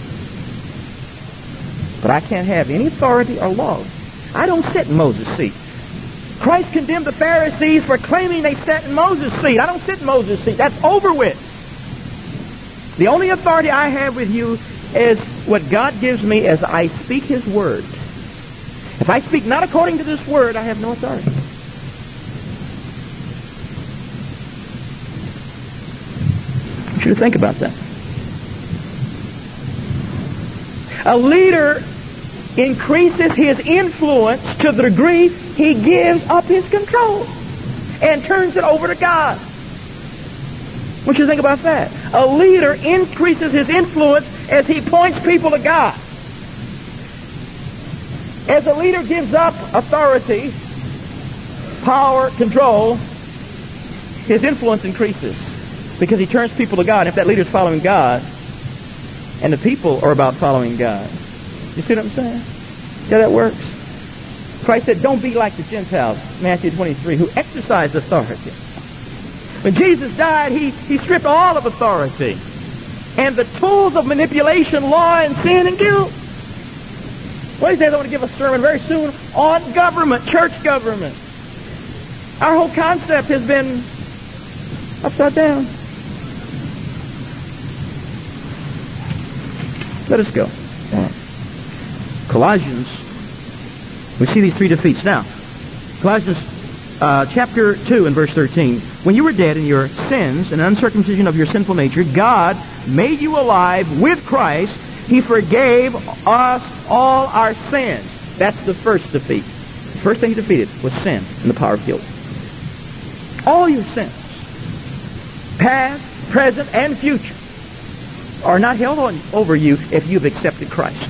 But I can't have any authority or law. I don't sit in Moses' seat. Christ condemned the Pharisees for claiming they sat in Moses' seat. I don't sit in Moses' seat. That's over with. The only authority I have with you is what God gives me as I speak His word. If I speak not according to this word, I have no authority. I want you to think about that. A leader increases his influence to the degree he gives up his control and turns it over to God. What do you think about that? A leader increases his influence as he points people to God. As a leader gives up authority, power, control, his influence increases because he turns people to God. If that leader is following God, and the people are about following God. You see what I'm saying? See how that works? Christ said, don't be like the Gentiles, Matthew twenty-three, who exercise authority. When Jesus died, he, he stripped all of authority and the tools of manipulation, law, and sin and guilt. What is that? I want to give a sermon very soon on government, church government. Our whole concept has been upside down. Let us go. Colossians, we see these three defeats. Now, Colossians uh, chapter two and verse thirteen. When you were dead in your sins and uncircumcision of your sinful nature, God made you alive with Christ. He forgave us all our sins. That's the first defeat. The first thing he defeated was sin and the power of guilt. All your sins, past, present, and future, are not held on over you if you've accepted Christ.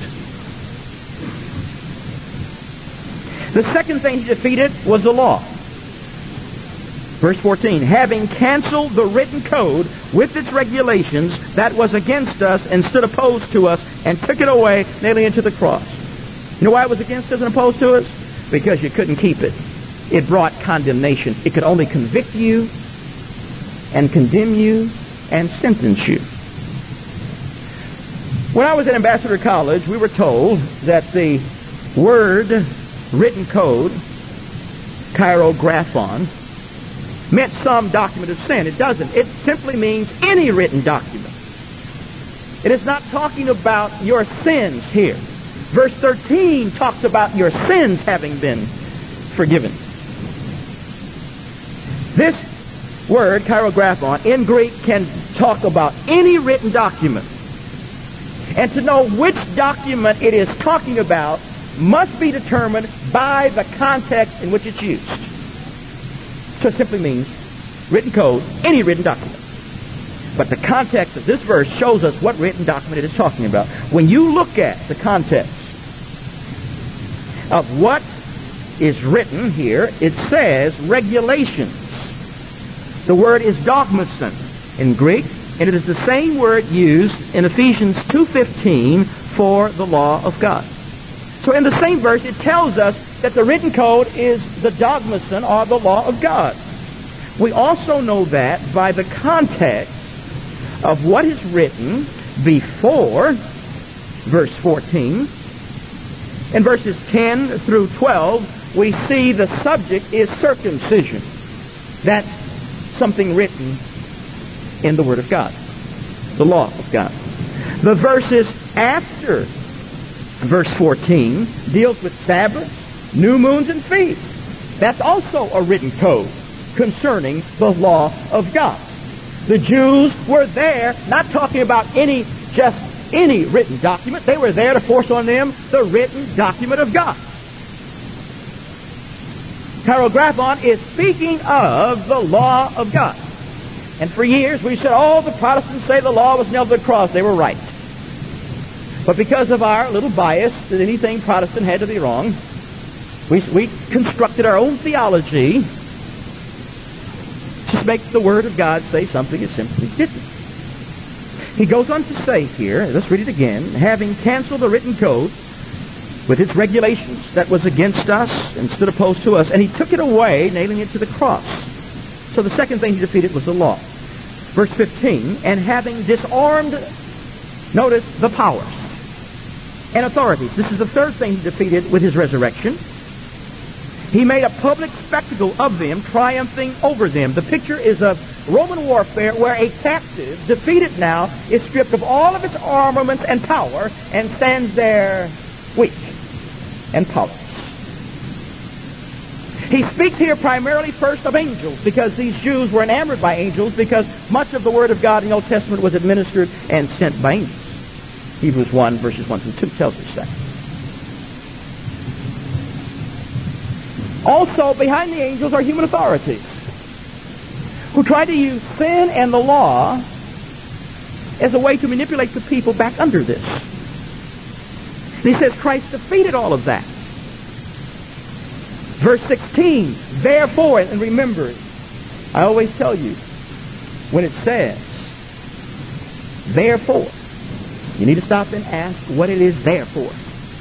The second thing he defeated was the law. Verse fourteen, having canceled the written code with its regulations that was against us and stood opposed to us, and took it away, nailing it to the cross. You know why it was against us and opposed to us? Because you couldn't keep it. It brought condemnation. It could only convict you and condemn you and sentence you. When I was at Ambassador College, we were told that the word written code, chirographon, meant some document of sin. It doesn't. It simply means any written document. It is not talking about your sins here. Verse thirteen talks about your sins having been forgiven. This word, chirographon, in Greek can talk about any written document. And to know which document it is talking about must be determined by the context in which it's used. So it simply means written code, any written document. But the context of this verse shows us what written document it is talking about. When you look at the context of what is written here, it says regulations. The word is dogmason in Greek, and it is the same word used in Ephesians two fifteen for the law of God. So in the same verse, it tells us that the written code is the dogmason, or the law of God. We also know that by the context of what is written before verse fourteen. In verses ten through twelve, we see the subject is circumcision. That's something written in the Word of God, the law of God. The verses after verse fourteen deals with Sabbaths, new moons, and feasts. That's also a written code concerning the law of God. The Jews were there, not talking about any, just any written document. They were there to force on them the written document of God. Chirographon is speaking of the law of God. And for years we said, oh, the Protestants say the law was nailed to the cross. They were right. But because of our little bias that anything Protestant had to be wrong, we, we constructed our own theology to make the Word of God say something it simply didn't. He goes on to say here, let's read it again, having canceled the written code with its regulations that was against us and stood opposed to us, and he took it away, nailing it to the cross. So the second thing he defeated was the law. Verse fifteen, and having disarmed, notice, the powers and authorities. This is the third thing he defeated with his resurrection. He made a public spectacle of them, triumphing over them. The picture is of Roman warfare where a captive, defeated now, is stripped of all of its armaments and power and stands there weak and powerless. He speaks here primarily first of angels, because these Jews were enamored by angels, because much of the Word of God in the Old Testament was administered and sent by angels. Hebrews one, verses one through two tells us that. Also, behind the angels are human authorities who try to use sin and the law as a way to manipulate the people back under this. And he says Christ defeated all of that. Verse sixteen, therefore, and remember, I always tell you, when it says, therefore, you need to stop and ask what it is there for.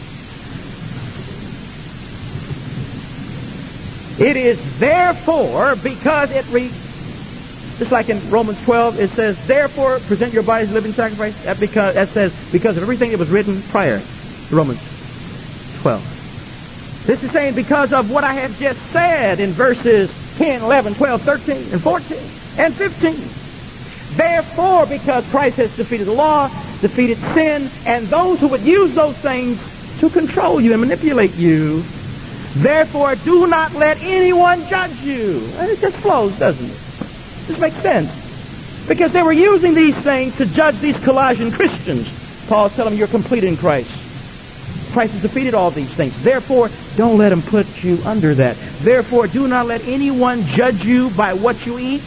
It is therefore because it re... Just like in Romans twelve, it says, therefore, present your bodies a living sacrifice. That, because, that says, because of everything that was written prior to Romans twelve. This is saying because of what I have just said in verses ten, eleven, twelve, thirteen, and fourteen, and fifteen. Therefore, because Christ has defeated the law, defeated sin, and those who would use those things to control you and manipulate you, therefore do not let anyone judge you. And it just flows, doesn't it? This makes sense. Because they were using these things to judge these Colossian Christians. Paul's telling them you're complete in Christ. Christ has defeated all these things. Therefore, don't let them put you under that. Therefore, do not let anyone judge you by what you eat,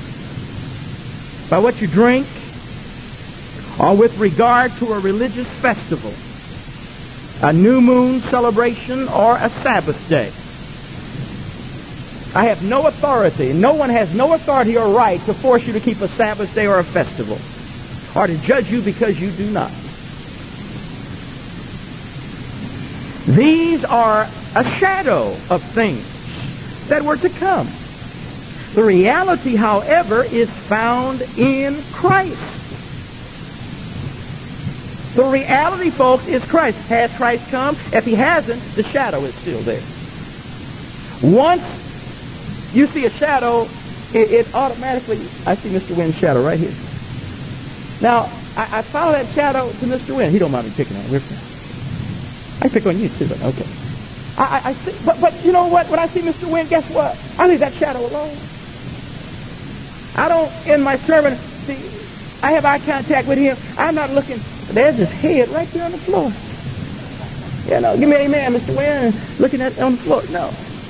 by what you drink, or with regard to a religious festival, a new moon celebration, or a Sabbath day. I have no authority. No one has no authority or right to force you to keep a Sabbath day or a festival, or to judge you because you do not. These are a shadow of things that were to come. The reality, however, is found in Christ. The reality, folks, is Christ. Has Christ come? If he hasn't, the shadow is still there. Once you see a shadow, it, it automatically... I see Mister Wynn's shadow right here. Now, I, I follow that shadow to Mister Wynn. He don't mind me picking on him. I pick on you too, but okay. I, I, I see, but, but you know what? When I see Mister Wynn, guess what? I leave that shadow alone. I don't, in my sermon, see, I have eye contact with him. I'm not looking. There's his head right there on the floor. You know, give me an amen, Mister Wynn, looking at it on the floor. No.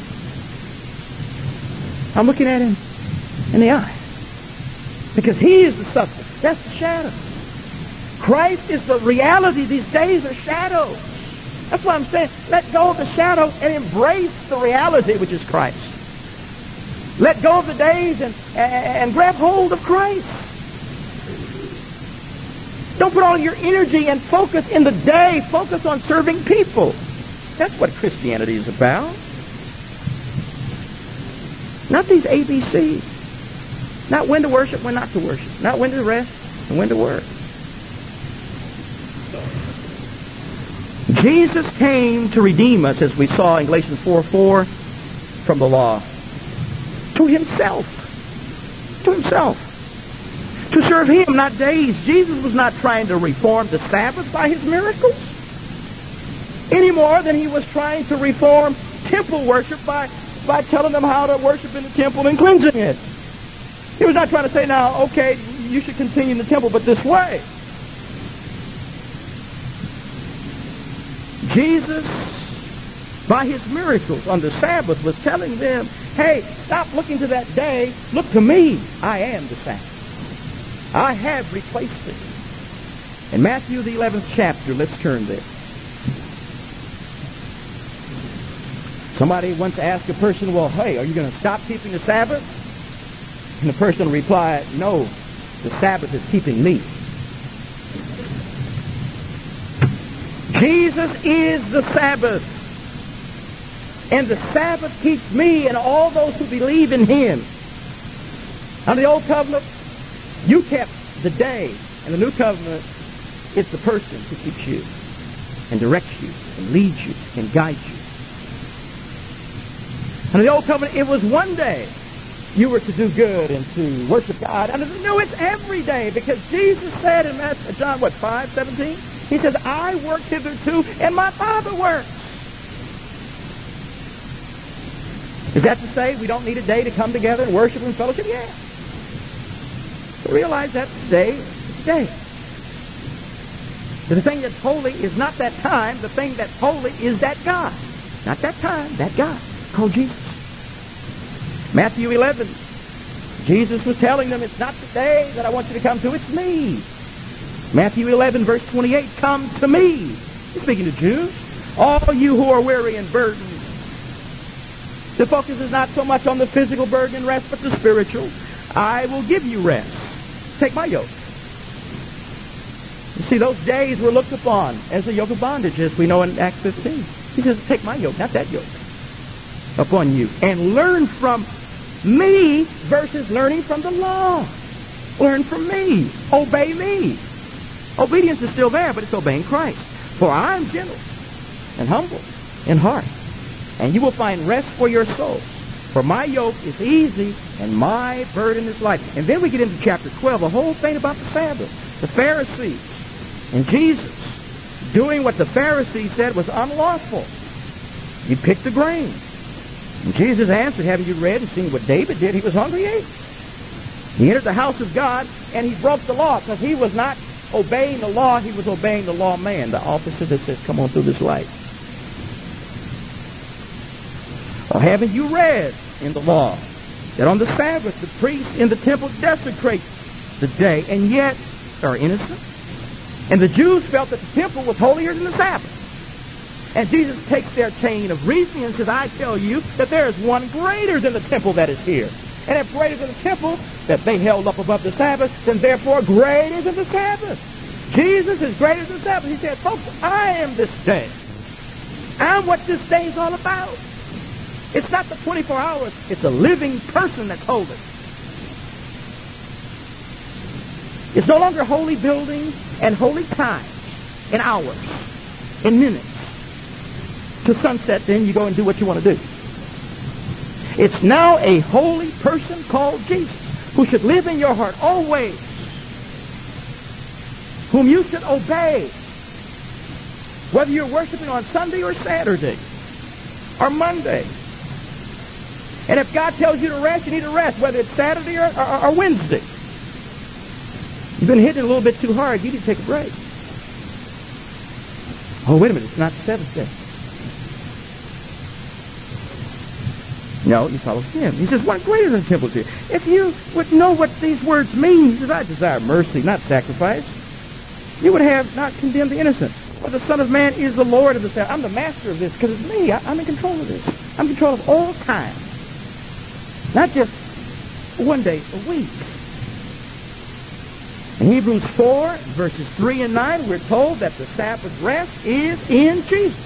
I'm looking at him in the eye. Because he is the substance. That's the shadow. Christ is the reality. These days are shadows. That's why I'm saying, let go of the shadow and embrace the reality, which is Christ. Let go of the days and, and, and grab hold of Christ. Don't put all your energy and focus in the day. Focus on serving people. That's what Christianity is about. Not these A B Cs. Not when to worship, when not to worship. Not when to rest, and when to work. Jesus came to redeem us, as we saw in Galatians four four, from the law. To himself. To himself. To serve him, not days. Jesus was not trying to reform the Sabbath by his miracles, any more than he was trying to reform temple worship by, by telling them how to worship in the temple and cleansing it. He was not trying to say, now, okay, you should continue in the temple, but this way. Jesus, by his miracles on the Sabbath, was telling them, hey, stop looking to that day. Look to me. I am the Sabbath. I have replaced it. In Matthew, the eleventh chapter, let's turn there. Somebody once asked a person, well, hey, are you going to stop keeping the Sabbath? And the person replied, no, the Sabbath is keeping me. Jesus is the Sabbath. And the Sabbath keeps me and all those who believe in him. Under the Old Covenant, You kept the day. In the new covenant, it's the person who keeps you and directs you and leads you and guides you. Under the old covenant, it was one day you were to do good and to worship God. Under the new, it's every day, because Jesus said in John, what, five seventeen? He says, I work hitherto, and my Father works. Is that to say we don't need a day to come together and worship and fellowship? Yeah. But realize that day is day. The thing that's holy is not that time. The thing that's holy is that God. Not that time, that God, called Jesus. Matthew eleven, Jesus was telling them, it's not the day that I want you to come to, it's me. Matthew eleven, verse twenty-eight, come to me. He's speaking to Jews. All you who are weary and burdened. The focus is not so much on the physical burden and rest, but the spiritual. I will give you rest. Take my yoke. You see, those days were looked upon as a yoke of bondage, as we know in Acts fifteen. He says, take my yoke, not that yoke, upon you. And learn from me versus learning from the law. Learn from me. Obey me. Obedience is still there, but it's obeying Christ. For I am gentle and humble in heart, and you will find rest for your souls. For my yoke is easy, and my burden is light. And then we get into chapter twelve, the whole thing about the Sabbath. The Pharisees and Jesus doing what the Pharisees said was unlawful. You picked the grain. And Jesus answered, haven't you read and seen what David did? He was hungry, he ate. He entered the house of God, and he broke the law, because he was not obeying the law, he was obeying the lawman, the officer that says, come on through this light. Or haven't you read in the law that on the Sabbath the priests in the temple desecrate the day, and yet are innocent? And the Jews felt that the temple was holier than the Sabbath. And Jesus takes their chain of reasoning and says, I tell you that there is one greater than the temple that is here. And if greater than the temple that they held up above the Sabbath, then therefore greater than the Sabbath. Jesus is greater than the Sabbath. He said, folks, I am this day. I'm what this day is all about. It's not the twenty-four hours. It's a living person that's holy. It's no longer holy buildings and holy times and hours and minutes. To sunset, then you go and do what you want to do. It's now a holy person called Jesus, who should live in your heart always, whom you should obey, whether you're worshiping on Sunday or Saturday or Monday. And if God tells you to rest, you need to rest, whether it's Saturday or, or, or Wednesday. You've been hitting it a little bit too hard. You need to take a break. Oh, wait a minute. It's not the seventh day. No, he follows him. He says, what greater than the temple is here? If you would know what these words mean, he says, I desire mercy, not sacrifice. You would have not condemned the innocent. For the Son of Man is the Lord of the Sabbath. I'm the master of this because it's me. I, I'm in control of this. I'm in control of all time. Not just one day, a week. In Hebrews four, verses three and nine, we're told that the Sabbath rest is in Jesus.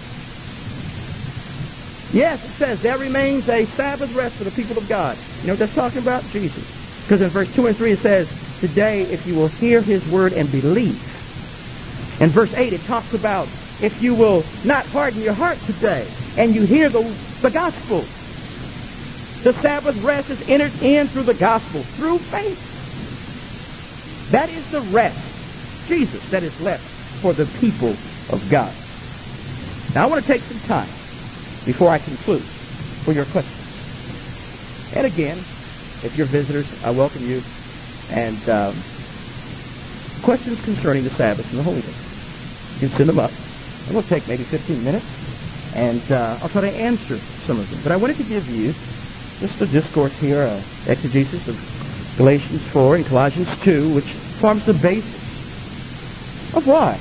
Yes, it says there remains a Sabbath rest for the people of God. You know what that's talking about? Jesus. Because in verse two and three it says, today if you will hear his word and believe. In verse eight it talks about if you will not harden your heart today and you hear the, the gospel. The Sabbath rest is entered in through the gospel, through faith. That is the rest, Jesus, that is left for the people of God. Now I want to take some time before I conclude for your questions. And again, if you're visitors, I welcome you. And um, questions concerning the Sabbath and the Holy Day, you can send them up. It will take maybe fifteen minutes, and uh, I'll try to answer some of them. But I wanted to give you just a discourse here, uh, exegesis of Galatians four and Colossians two, which forms the basis of why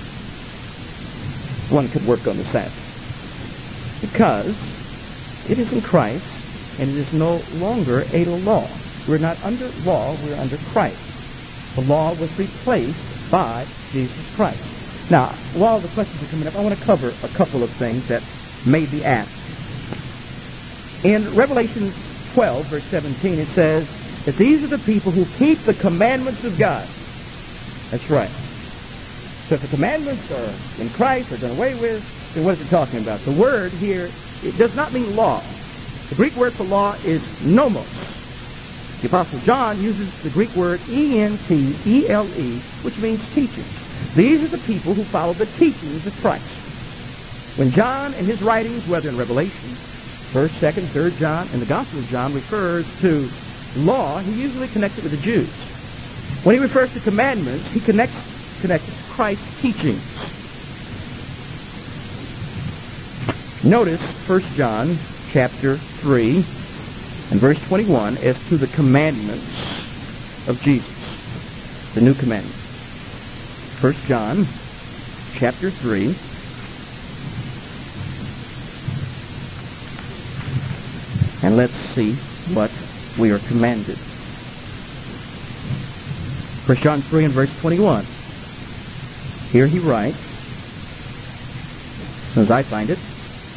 one could work on the Sabbath. Because it is in Christ, and it is no longer a law. We're not under law, we're under Christ. The law was replaced by Jesus Christ. Now, while the questions are coming up, I want to cover a couple of things that may be asked. In Revelation twelve, verse seventeen, it says, that these are the people who keep the commandments of God. That's right. So if the commandments are in Christ or done away with, then what is it talking about? The word here, it does not mean law. The Greek word for law is nomos. The Apostle John uses the Greek word E N T E L E, which means teachings. These are the people who follow the teachings of Christ. When John in his writings, whether in Revelation, first, second, third John, and the Gospel of John refers to law, he usually connects it with the Jews. When he refers to commandments, he connects, connects it to Christ's teachings. Notice First John chapter three and verse twenty-one as to the commandments of Jesus, the new commandment. First John chapter three and let's see what we are commanded. First John three and verse twenty-one. Here he writes, as soon as I find it,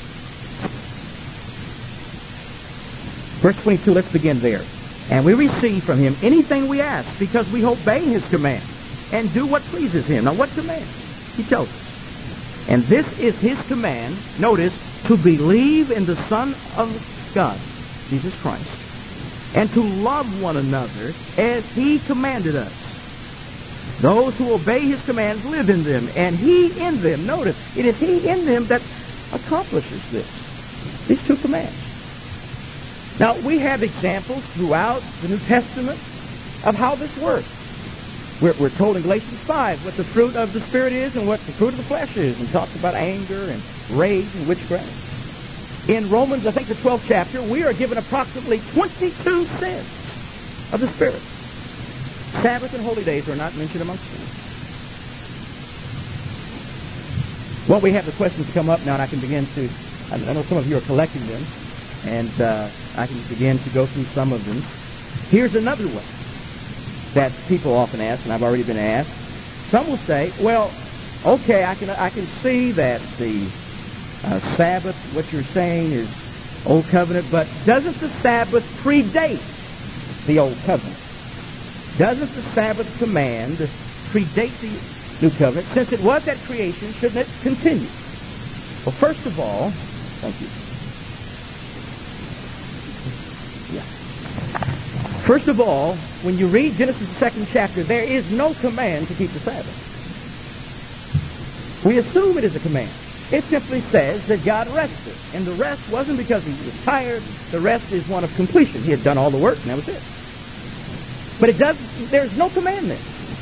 verse twenty-two, let's begin there. And we receive from him anything we ask because we obey his command and do what pleases him. Now what command? He tells us. And this is his command, notice, to believe in the Son of God, Jesus Christ, and to love one another as he commanded us. Those who obey his commands live in them, and he in them. Notice, it is he in them that accomplishes this. These two commands. Now, we have examples throughout the New Testament of how this works. We're, we're told in Galatians five what the fruit of the Spirit is and what the fruit of the flesh is, and talks about anger and rage and witchcraft. In Romans, I think the twelfth chapter, we are given approximately twenty-two sins of the Spirit. Sabbath and holy days are not mentioned amongst them. Well, we have the questions come up now, and I can begin to, I know some of you are collecting them, and uh, I can begin to go through some of them. Here's another one that people often ask, and I've already been asked. Some will say, well, okay, I can I can see that the uh, Sabbath, what you're saying is Old Covenant, but doesn't the Sabbath predate the Old Covenant? Doesn't the Sabbath command predate the New Covenant? Since it was at creation, shouldn't it continue? Well, first of all, thank you. Yeah. First of all, when you read Genesis the second chapter, there is no command to keep the Sabbath. We assume it is a command. It simply says that God rested. And the rest wasn't because he was tired. The rest is one of completion. He had done all the work, and that was it. But it does, there's no command there.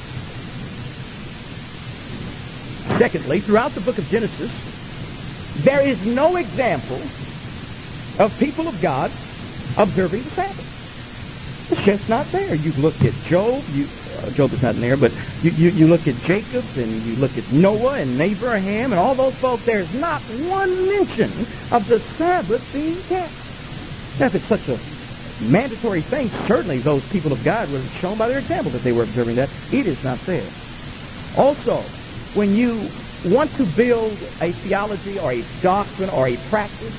Secondly, throughout the book of Genesis, there is no example of people of God observing the Sabbath. It's just not there. You look at Job, you, uh, Job is not in there, but you, you, you look at Jacob, and you look at Noah and Abraham, and all those folks, there's not one mention of the Sabbath being kept. Now, if it's such a mandatory thing, certainly those people of God were shown by their example that they were observing that. It is not there. Also, when you want to build a theology or a doctrine or a practice,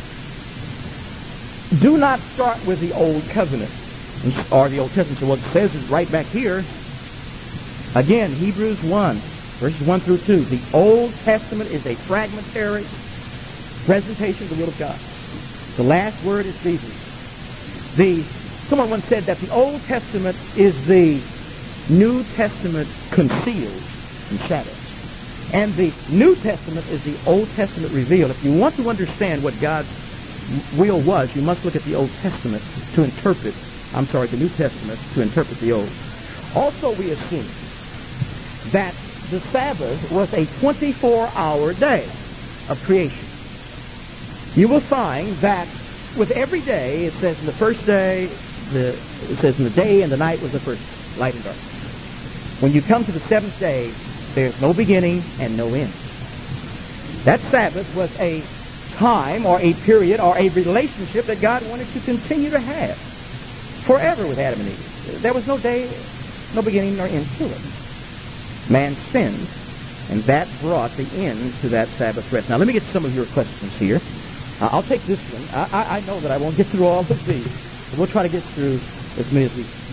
do not start with the Old Covenant or the Old Testament. So what it says is right back here, again, Hebrews one, verses one through two. The Old Testament is a fragmentary presentation of the will of God. The last word is Jesus. The, someone once said that the Old Testament is the New Testament concealed in shadows. And the New Testament is the Old Testament revealed. If you want to understand what God's will was, you must look at the Old Testament to interpret, I'm sorry, the New Testament to interpret the Old. Also, we assume that the Sabbath was a twenty-four hour day of creation. You will find that with every day, it says in the first day, the, it says in the day and the night was the first, light and dark. When you come to the seventh day, there's no beginning and no end. That Sabbath was a time or a period or a relationship that God wanted to continue to have forever with Adam and Eve. There was no day, no beginning nor end to it. Man sinned, and that brought the end to that Sabbath rest. Now, let me get some of your questions here. Uh, I'll take this one. I, I, I know that I won't get through all of these, but we'll try to get through as many as we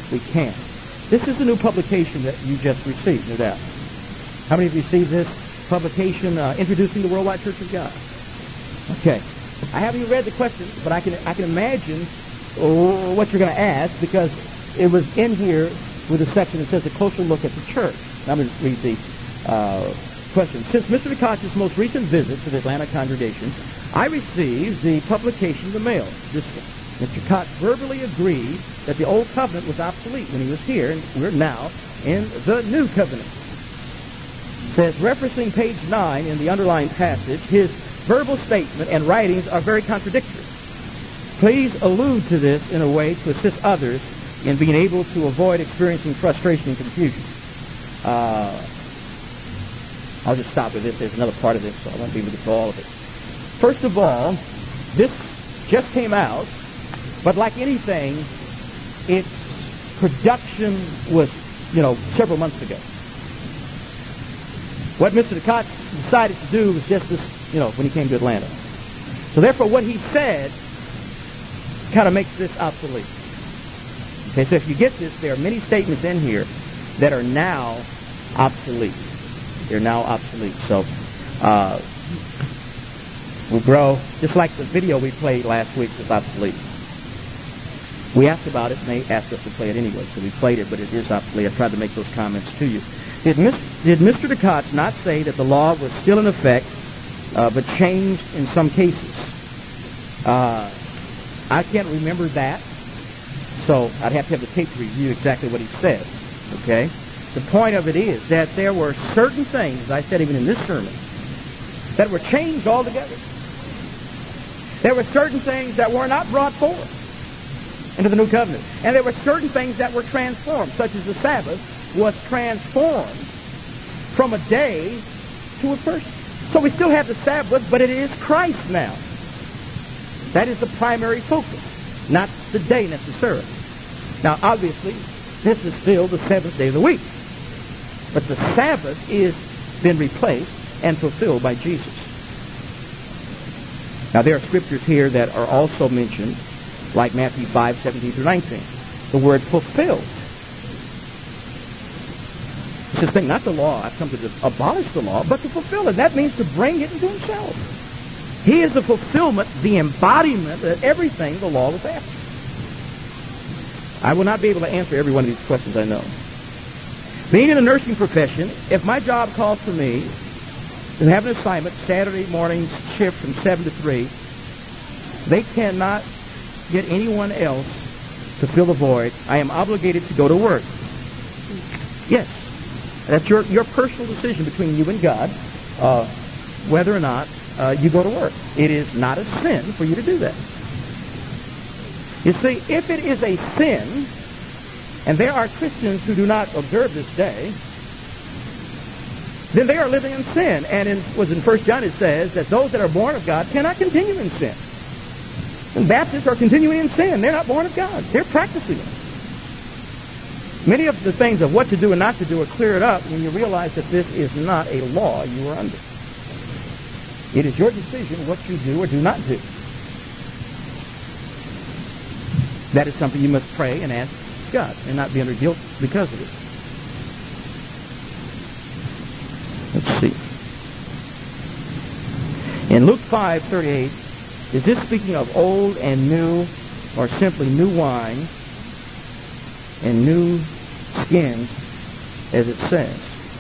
we can. This is the new publication that you just received, no doubt. How many of you received this publication, uh, Introducing the Worldwide Church of God? Okay. I haven't even read the question, but I can I can imagine oh, what you're going to ask, because it was in here with a section that says a closer look at the church. I'm going to read the uh, question. Since Mister DeKoch's most recent visit to the Atlanta congregation, I received the publication in the mail. This one. Mister Koch verbally agreed that the old covenant was obsolete when he was here, and we're now in the new covenant. It says, referencing page nine in the underlying passage, his verbal statement and writings are very contradictory. Please allude to this in a way to assist others in being able to avoid experiencing frustration and confusion. Uh, I'll just stop with this. There's another part of this, so I won't be able to get to all of it. First of all, this just came out, but like anything, its production was, you know, several months ago. What Mister DeKoch decided to do was just this, you know, when he came to Atlanta. So therefore, what he said kind of makes this obsolete. Okay, so if you get this, there are many statements in here that are now obsolete. They're now obsolete. So uh, we'll grow, just like the video we played last week was obsolete. We asked about it, and they asked us to play it anyway, so we played it, but it is obsolete. I tried to make those comments to you. Did, Mis- did Mister DeKoch not say that the law was still in effect, uh, but changed in some cases? Uh, I can't remember that, so I'd have to have the tape to review exactly what he said, okay? The point of it is that there were certain things, as I said even in this sermon, that were changed altogether. There were certain things that were not brought forth into the new covenant. And there were certain things that were transformed, such as the Sabbath was transformed from a day to a person. So we still have the Sabbath, but it is Christ now. That is the primary focus, not the day necessarily. Now, obviously, this is still the seventh day of the week. But the Sabbath is been replaced and fulfilled by Jesus. Now, there are scriptures here that are also mentioned, like Matthew five, seventeen through nineteen. The word fulfilled. It's this thing, not the law. I've come to abolish the law, but to fulfill it. That means to bring it into himself. He is the fulfillment, the embodiment of everything the law was after. I will not be able to answer every one of these questions, I know. Being in the nursing profession, if my job calls for me to have an assignment, Saturday morning shift from seven to three, they cannot get anyone else to fill the void. I am obligated to go to work. Yes. That's your, your personal decision between you and God, uh, whether or not uh, you go to work. It is not a sin for you to do that. You see, if it is a sin, and there are Christians who do not observe this day, then they are living in sin. And in, was in First John it says that those that are born of God cannot continue in sin. And Baptists are continuing in sin. They're not born of God. They're practicing it. Many of the things of what to do and not to do are cleared up when you realize that this is not a law you are under. It is your decision what you do or do not do. That is something you must pray and ask God and not be under guilt because of it. Let's see. In Luke five thirty-eight, is this speaking of old and new, or simply new wine and new skins, as it says?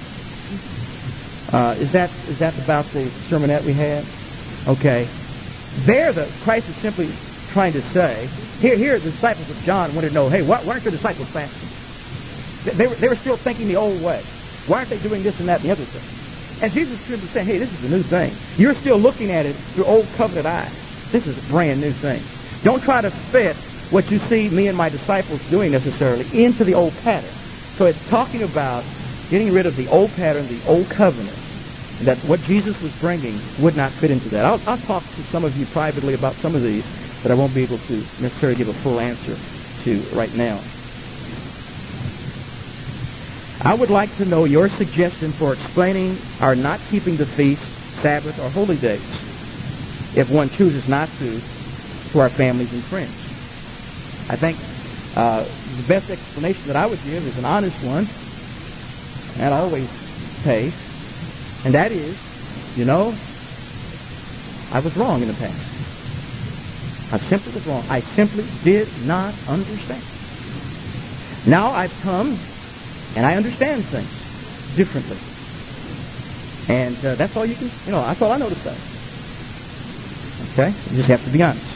Uh, is that is that about the sermonette we had? Okay. There, the Christ is simply trying to say, here, here, the disciples of John wanted to know, hey, why, why aren't your disciples fasting? They, they, were, they were still thinking the old way. Why aren't they doing this and that and the other thing? And Jesus is simply saying, hey, this is a new thing. You're still looking at it through old covenant eyes. This is a brand new thing. Don't try to fit what you see me and my disciples doing necessarily into the old pattern. So it's talking about getting rid of the old pattern, the old covenant, and that what Jesus was bringing would not fit into that. I'll, I'll talk to some of you privately about some of these, but I won't be able to necessarily give a full answer to right now. I would like to know your suggestion for explaining our not keeping the feast, Sabbath, or holy days if one chooses not to, to our families and friends. I think Uh, the best explanation that I would give is an honest one. That always pays. And that is, you know, I was wrong in the past. I simply was wrong. I simply did not understand. Now I've come and I understand things differently. And uh, that's all you can, you know, that's all I know to say. Okay? You just have to be honest.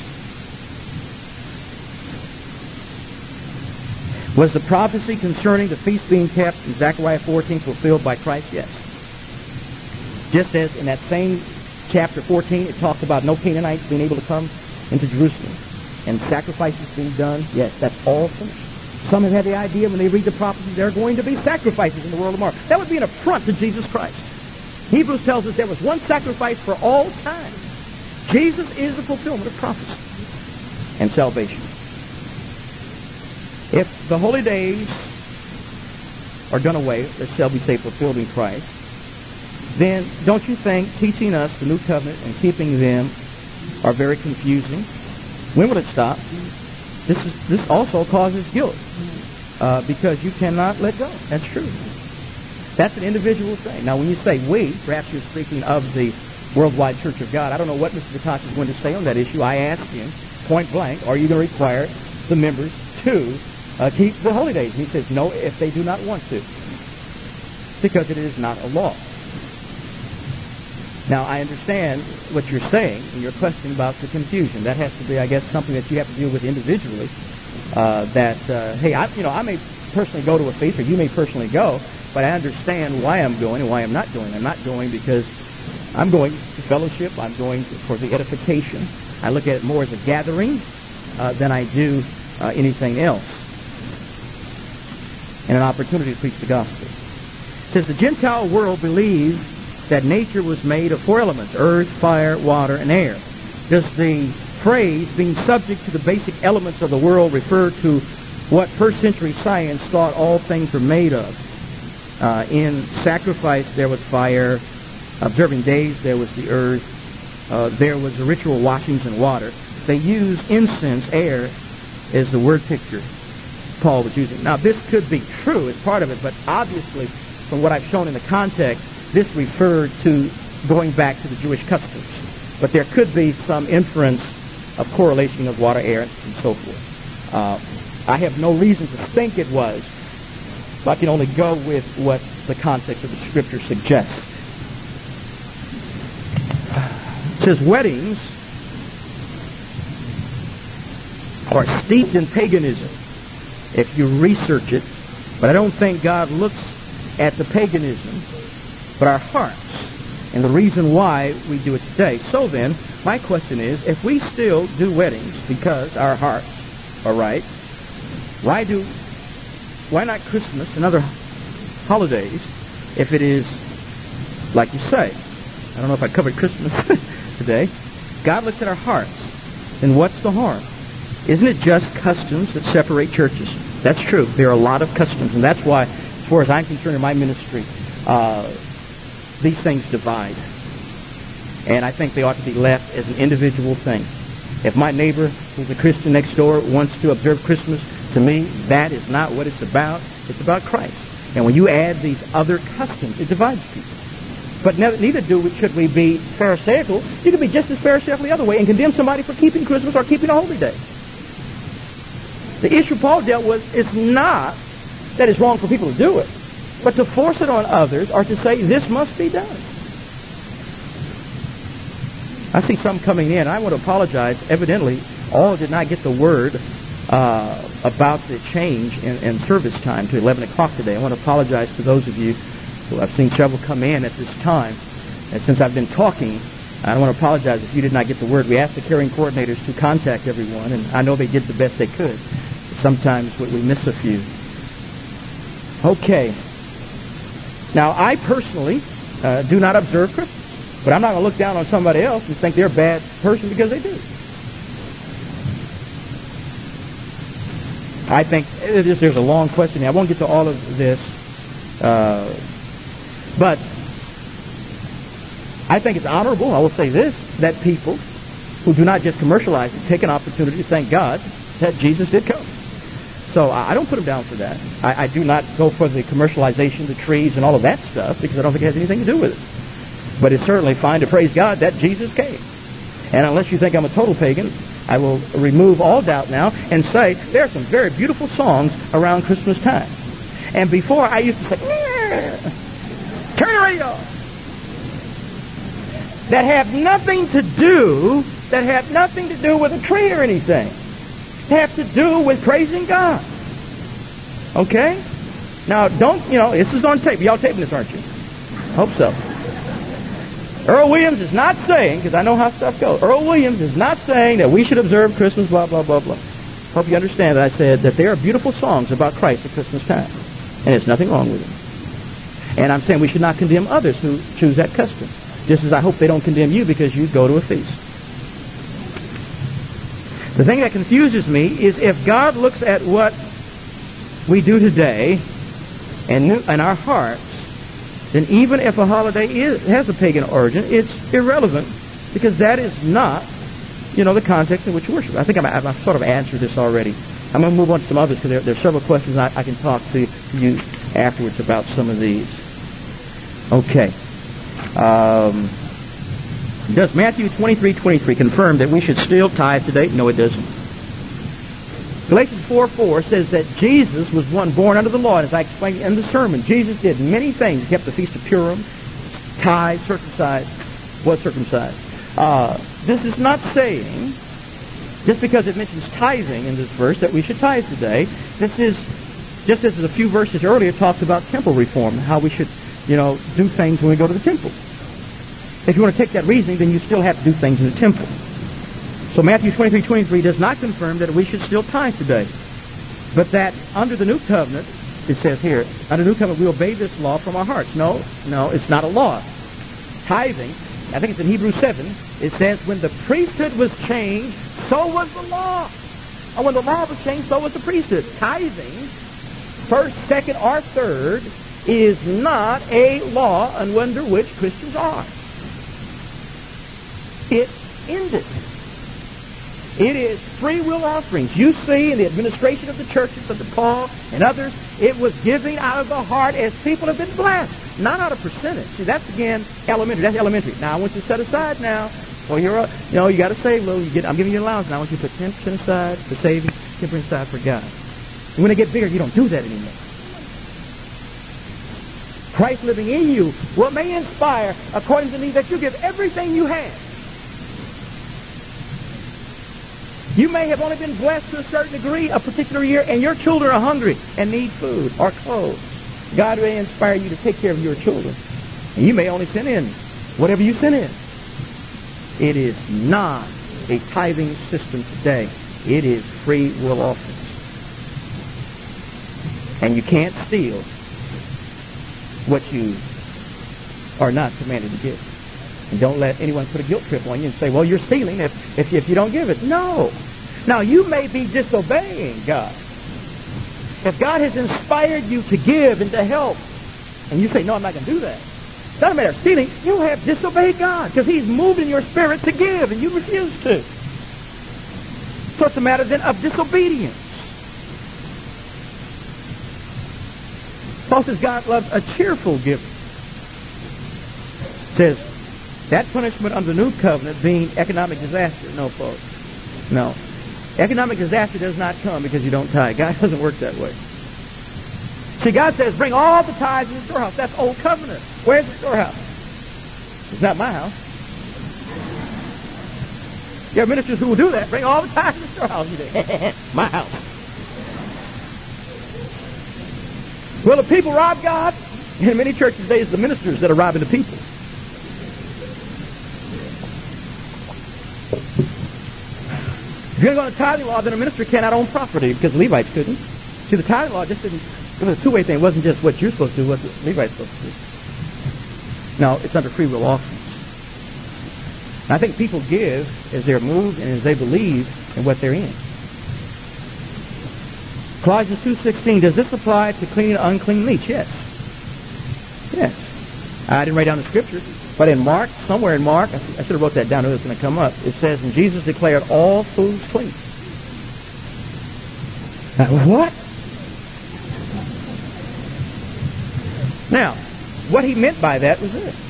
Was the prophecy concerning the feast being kept in Zechariah fourteen fulfilled by Christ? Yes. Just as in that same chapter fourteen, it talked about no Canaanites being able to come into Jerusalem and sacrifices being done. Yes, that's all finished. Some have had the idea when they read the prophecy there are going to be sacrifices in the world tomorrow. That would be an affront to Jesus Christ. Hebrews tells us there was one sacrifice for all time. Jesus is the fulfillment of prophecy and salvation. If the holy days are done away, that shall we say fulfilled in Christ, then don't you think teaching us the new covenant and keeping them are very confusing? When will it stop? This is this also causes guilt uh, because you cannot let go. That's true. That's an individual thing. Now, when you say we, perhaps you're speaking of the Worldwide Church of God. I don't know what Mister DeCosta is going to say on that issue. I asked him point blank, are you going to require the members to uh, keep the holy days? And he says, no, if they do not want to, because it is not a law. Now, I understand what you're saying and your question about the confusion. That has to be, I guess, something that you have to deal with individually. Uh, that, uh, hey, I, you know, I may personally go to a feast, or you may personally go, but I understand why I'm going and why I'm not going. I'm not going because I'm going to fellowship. I'm going for the edification. I look at it more as a gathering uh, than I do uh, anything else. And an opportunity to preach the gospel. It says the Gentile world believes that nature was made of four elements: earth, fire, water, and air. Does the phrase being subject to the basic elements of the world refer to what first century science thought all things were made of? Uh, in sacrifice, there was fire. Observing days, there was the earth. Uh, there was the ritual washings in water. They used incense, air, as the word picture Paul was using. Now, this could be true as part of it, but obviously, from what I've shown in the context, this referred to going back to the Jewish customs. But there could be some inference of correlation of water, air, and so forth. Uh, I have no reason to think it was, but I can only go with what the context of the Scripture suggests. It says weddings are steeped in paganism if you research it, but I don't think God looks at the paganism, but our hearts, and the reason why we do it today. So then, my question is, if we still do weddings because our hearts are right, why do, why not Christmas and other holidays if it is, like you say? I don't know if I covered Christmas today. God looks at our hearts. Then what's the harm? Isn't it just customs that separate churches? That's true. There are a lot of customs, and that's why, as far as I'm concerned in my ministry, uh, these things divide. And I think they ought to be left as an individual thing. If my neighbor, who's a Christian next door, wants to observe Christmas, to me, that is not what it's about. It's about Christ. And when you add these other customs, it divides people. But neither do we, should we be pharisaical. You can be just as pharisaical the other way and condemn somebody for keeping Christmas or keeping a holy day. The issue Paul dealt with is not that it's wrong for people to do it, but to force it on others or to say this must be done. I see some coming in. I want to apologize. Evidently, all did not get the word uh, about the change in, in service time to eleven o'clock today. I want to apologize to those of you who I've seen several come in at this time. And since I've been talking, I want to apologize if you did not get the word. We asked the carrying coordinators to contact everyone, and I know they did the best they could. Sometimes we, we miss a few. Okay. Now, I personally uh, do not observe Christmas, but I'm not going to look down on somebody else and think they're a bad person because they do. I think it is, there's a long question here. I won't get to all of this, uh, but I think it's honorable, I will say this, that people who do not just commercialize it take an opportunity to thank God that Jesus did come. So I don't put them down for that. I, I do not go for the commercialization, the trees, and all of that stuff, because I don't think it has anything to do with it. But it's certainly fine to praise God that Jesus came. And unless you think I'm a total pagan, I will remove all doubt now and say there are some very beautiful songs around Christmas time. And before I used to say, yeah, turn your radio off. That have nothing to do, that have nothing to do with a tree or anything. Have to do with praising God. Okay? Now, don't, you know, this is on tape. Y'all taping this, aren't you? Hope so. Earl Williams is not saying, because I know how stuff goes, Earl Williams is not saying that we should observe Christmas, blah, blah, blah, blah. Hope you understand that I said that there are beautiful songs about Christ at Christmas time. And there's nothing wrong with them. And I'm saying we should not condemn others who choose that custom. Just as I hope they don't condemn you because you go to a feast. The thing that confuses me is if God looks at what we do today and in our hearts, then even if a holiday is, has a pagan origin, it's irrelevant because that is not, you know, the context in which we worship. I think I'm, I've sort of answered this already. I'm going to move on to some others because there, there are several questions I, I can talk to you afterwards about some of these. Okay. Um... Does Matthew twenty-three twenty-three confirm that we should still tithe today? No, it doesn't. Galatians four four says that Jesus was one born under the law. And as I explained in the sermon, Jesus did many things. He kept the Feast of Purim, tithe, circumcised, was circumcised. Uh, this is not saying, just because it mentions tithing in this verse, that we should tithe today. This is, just as a few verses earlier talked about temple reform, how we should, you know, do things when we go to the temple. If you want to take that reasoning, then you still have to do things in the temple. So Matthew twenty-three twenty-three does not confirm that we should still tithe today. But that under the new covenant, it says here, under the new covenant we obey this law from our hearts. No, no, it's not a law. Tithing, I think it's in Hebrews seven, it says when the priesthood was changed, so was the law. And when the law was changed, so was the priesthood. Tithing, first, second, or third, is not a law under which Christians are. It ended. It is free will offerings. You see in the administration of the churches of the Paul and others, it was giving out of the heart as people have been blessed, not out of percentage. See, that's again elementary. That's elementary. Now I want you to set aside now. Well, you're, a, you know, you got to save. Well, you get. I'm giving you an allowance now. I want you to put ten percent aside for saving, ten percent aside for God. And when they get bigger, you don't do that anymore. Christ living in you, what may inspire, according to me, that you give everything you have. You may have only been blessed to a certain degree a particular year, and your children are hungry and need food or clothes. God may inspire you to take care of your children. And you may only send in whatever you send in. It is not a tithing system today. It is free will offerings. And you can't steal what you are not commanded to give. And don't let anyone put a guilt trip on you and say, well, you're stealing if, if, if you don't give it. No. Now, you may be disobeying God. If God has inspired you to give and to help, and you say, no, I'm not going to do that. It doesn't matter. Stealing, you have disobeyed God because He's moved in your spirit to give, and you refuse to. So it's a matter then of disobedience. Paul says God loves a cheerful giver. Says, that punishment under the new covenant being economic disaster. No, folks. No. Economic disaster does not come because you don't tithe. God doesn't work that way. See, God says, bring all the tithes in the storehouse. That's old covenant. Where's the storehouse? It's not my house. There are ministers who will do that. Bring all the tithes in the storehouse. You say, my house. Well, the people rob God. In many churches today, it's the ministers that are robbing the people. If you're going to tithing law, then a minister cannot own property because the Levites couldn't. See, the tithing law just didn't, it was a two-way thing. It wasn't just what you're supposed to do, what the Levites supposed to do. No, it's under free will offerings. And I think people give as they're moved and as they believe in what they're in. Colossians two sixteen, does this apply to clean and unclean meats? Yes. Yes. I didn't write down the scripture, but in Mark, somewhere in Mark, I should have wrote that down, it was going to come up. It says, and Jesus declared all foods clean. Now, what? Now, what he meant by that was this.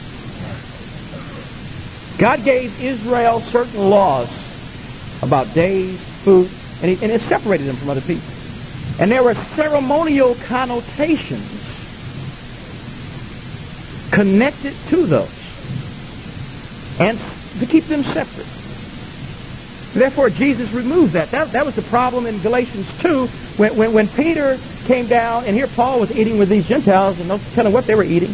God gave Israel certain laws about days, food, and, he, and it separated them from other people. And there were ceremonial connotations connected to those, and to keep them separate. Therefore, Jesus removed that. That, that was the problem in Galatians two, when, when, when Peter came down, and here Paul was eating with these Gentiles, and no telling what they were eating.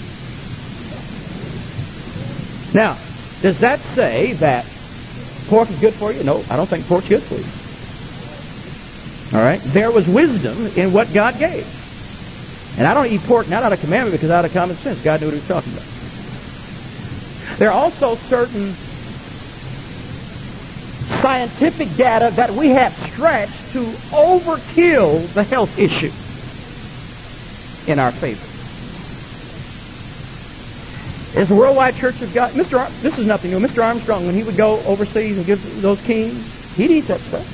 Now, does that say that pork is good for you? No, I don't think pork's good for you. All right? There was wisdom in what God gave. And I don't eat pork not out of commandment, because out of common sense. God knew what he was talking about. There are also certain scientific data that we have stretched to overkill the health issue in our favor. As the Worldwide Church of God, Mister Ar- this is nothing new. Mister Armstrong, when he would go overseas and give those kings, he'd eat that stuff.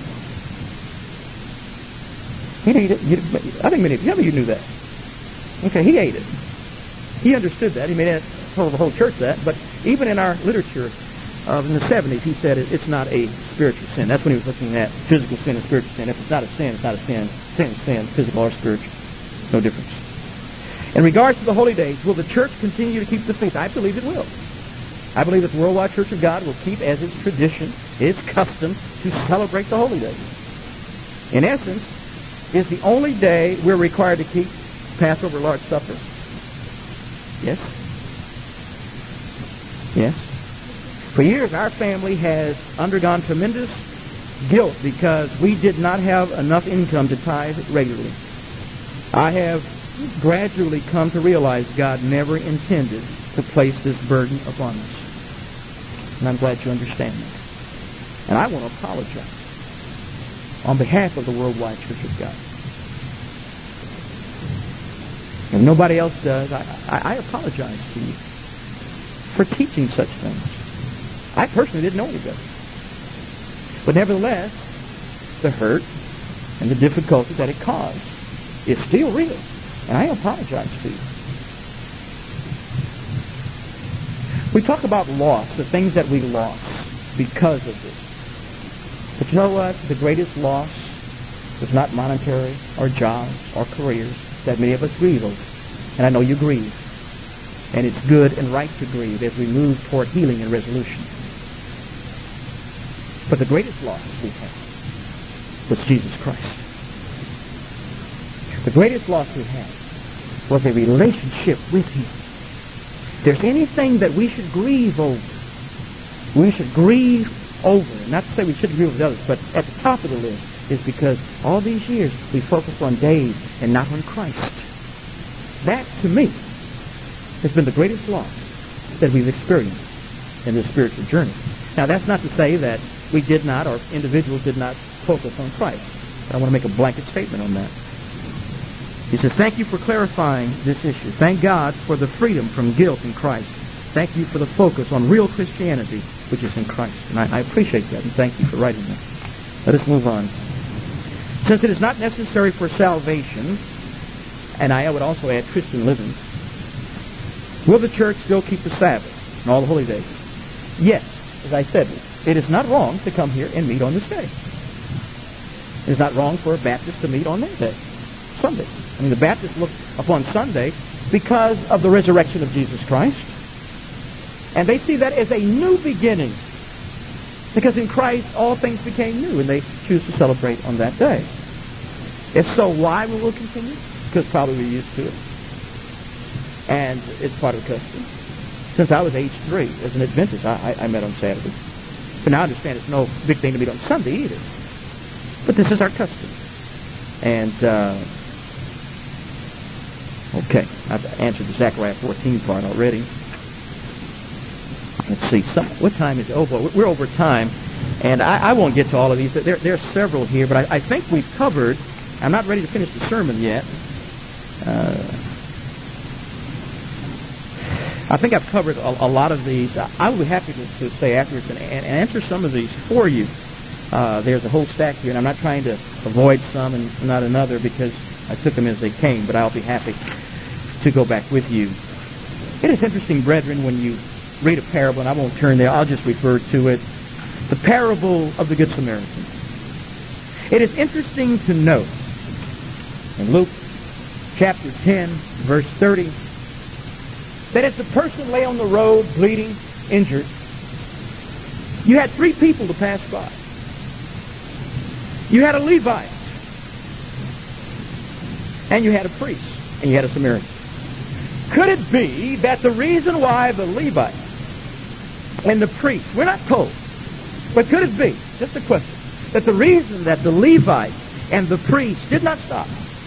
He'd eat it. He'd, I think many of you, you knew that. Okay, he ate it. He understood that. He may not have told the whole church that, but even in our literature of in the seventies, he said it, it's not a spiritual sin. That's when he was looking at physical sin and spiritual sin. If it's not a sin, it's not a sin. Sin is sin, physical or spiritual. No difference. In regards to the holy days, will the church continue to keep the feast? I believe it will. I believe that the Worldwide Church of God will keep as its tradition, its custom, to celebrate the holy days. In essence, it's the only day we're required to keep Passover, Lord's Supper. Yes? Yes? For years, our family has undergone tremendous guilt because we did not have enough income to tithe regularly. I have gradually come to realize God never intended to place this burden upon us. And I'm glad you understand that. And I want to apologize on behalf of the Worldwide Church of God. If nobody else does, I, I, I apologize to you for teaching such things. I personally didn't know any better. But nevertheless, the hurt and the difficulty that it caused is still real. And I apologize to you. We talk about loss, the things that we lost because of this. But you know what? The greatest loss was not monetary or jobs or careers that many of us grieve over. And I know you grieve. And it's good and right to grieve as we move toward healing and resolution. But the greatest loss we had was Jesus Christ. The greatest loss we had was a relationship with him. If there's anything that we should grieve over, we should grieve over. Not to say we shouldn't grieve with others, but at the top of the list is because all these years we focused on days and not on Christ. That, to me, has been the greatest loss that we've experienced in this spiritual journey. Now, that's not to say that we did not, or individuals did not, focus on Christ. But I want to make a blanket statement on that. He says, thank you for clarifying this issue. Thank God for the freedom from guilt in Christ. Thank you for the focus on real Christianity, which is in Christ. And I, I appreciate that, and thank you for writing that. Let us move on. Since it is not necessary for salvation, and I would also add Christian living, will the church still keep the Sabbath and all the holy days? Yes, as I said, it is not wrong to come here and meet on this day. It is not wrong for a Baptist to meet on their day, Sunday. I mean, the Baptists look upon Sunday because of the resurrection of Jesus Christ, and they see that as a new beginning, because in Christ all things became new, and they choose to celebrate on that day. If so, why will we continue? Because probably we're used to it, and it's part of the custom. Since I was age three, as an Adventist, I, I, I met on Saturday. But now I understand it's no big thing to meet on Sunday either. But this is our custom. And, uh, okay, I've answered the Zechariah fourteen part already. Let's see, some, what time is it? Oh, boy, we're over time. And I, I won't get to all of these. There, there are several here, but I, I think we've covered, I'm not ready to finish the sermon yet. Uh, I think I've covered a, a lot of these. I will be happy to, to stay afterwards and, and answer some of these for you. Uh, there's a whole stack here, and I'm not trying to avoid some and not another because I took them as they came, but I'll be happy. to go back with you. It is interesting, brethren, when you read a parable, and I won't turn there, I'll just refer to it, the parable of the Good Samaritan. It is interesting to note in Luke chapter ten, verse thirty, that as the person lay on the road bleeding, injured, you had three people to pass by. You had a Levite, and you had a priest, and you had a Samaritan. Could it be that the reason why the Levite and the priest, we're not told, but could it be, just a question, that the reason that the Levite and the priest did not stop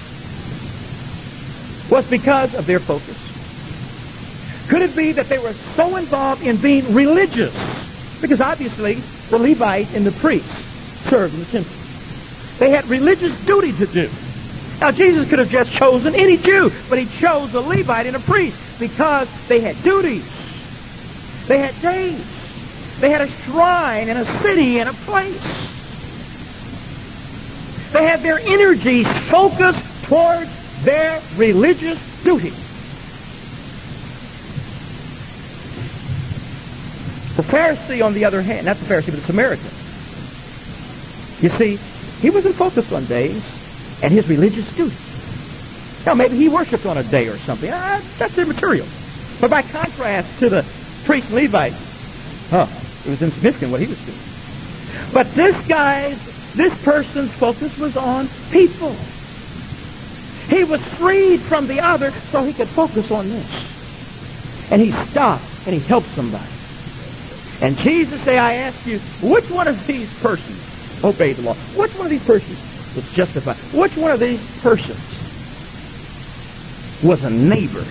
was because of their focus? Could it be that they were so involved in being religious? Because obviously the Levite and the priest served in the temple. They had religious duty to do. Now Jesus could have just chosen any Jew, but he chose a Levite and a priest because they had duties. They had days. They had a shrine and a city and a place. They had their energies focused towards their religious duty. The Pharisee, on the other hand, not the Pharisee, but the Samaritan, you see, he wasn't focused on days and his religious duty. Now, maybe he worshipped on a day or something. Ah, that's immaterial. But by contrast to the priest and Levite, huh, it was insignificant what he was doing. But this guy's, this person's focus was on people. He was freed from the other so he could focus on this. And he stopped and he helped somebody. And Jesus said, I ask you, which one of these persons obeyed the law? Which one of these persons was justified? Which one of these persons was a neighbor?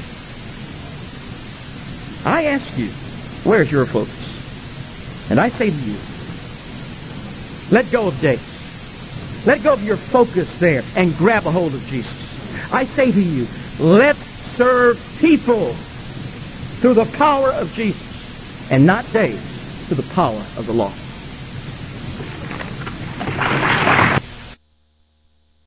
I ask you, where's your focus? And I say to you, let go of days. Let go of your focus there and grab a hold of Jesus. I say to you, let's serve people through the power of Jesus and not days, to the power of the law.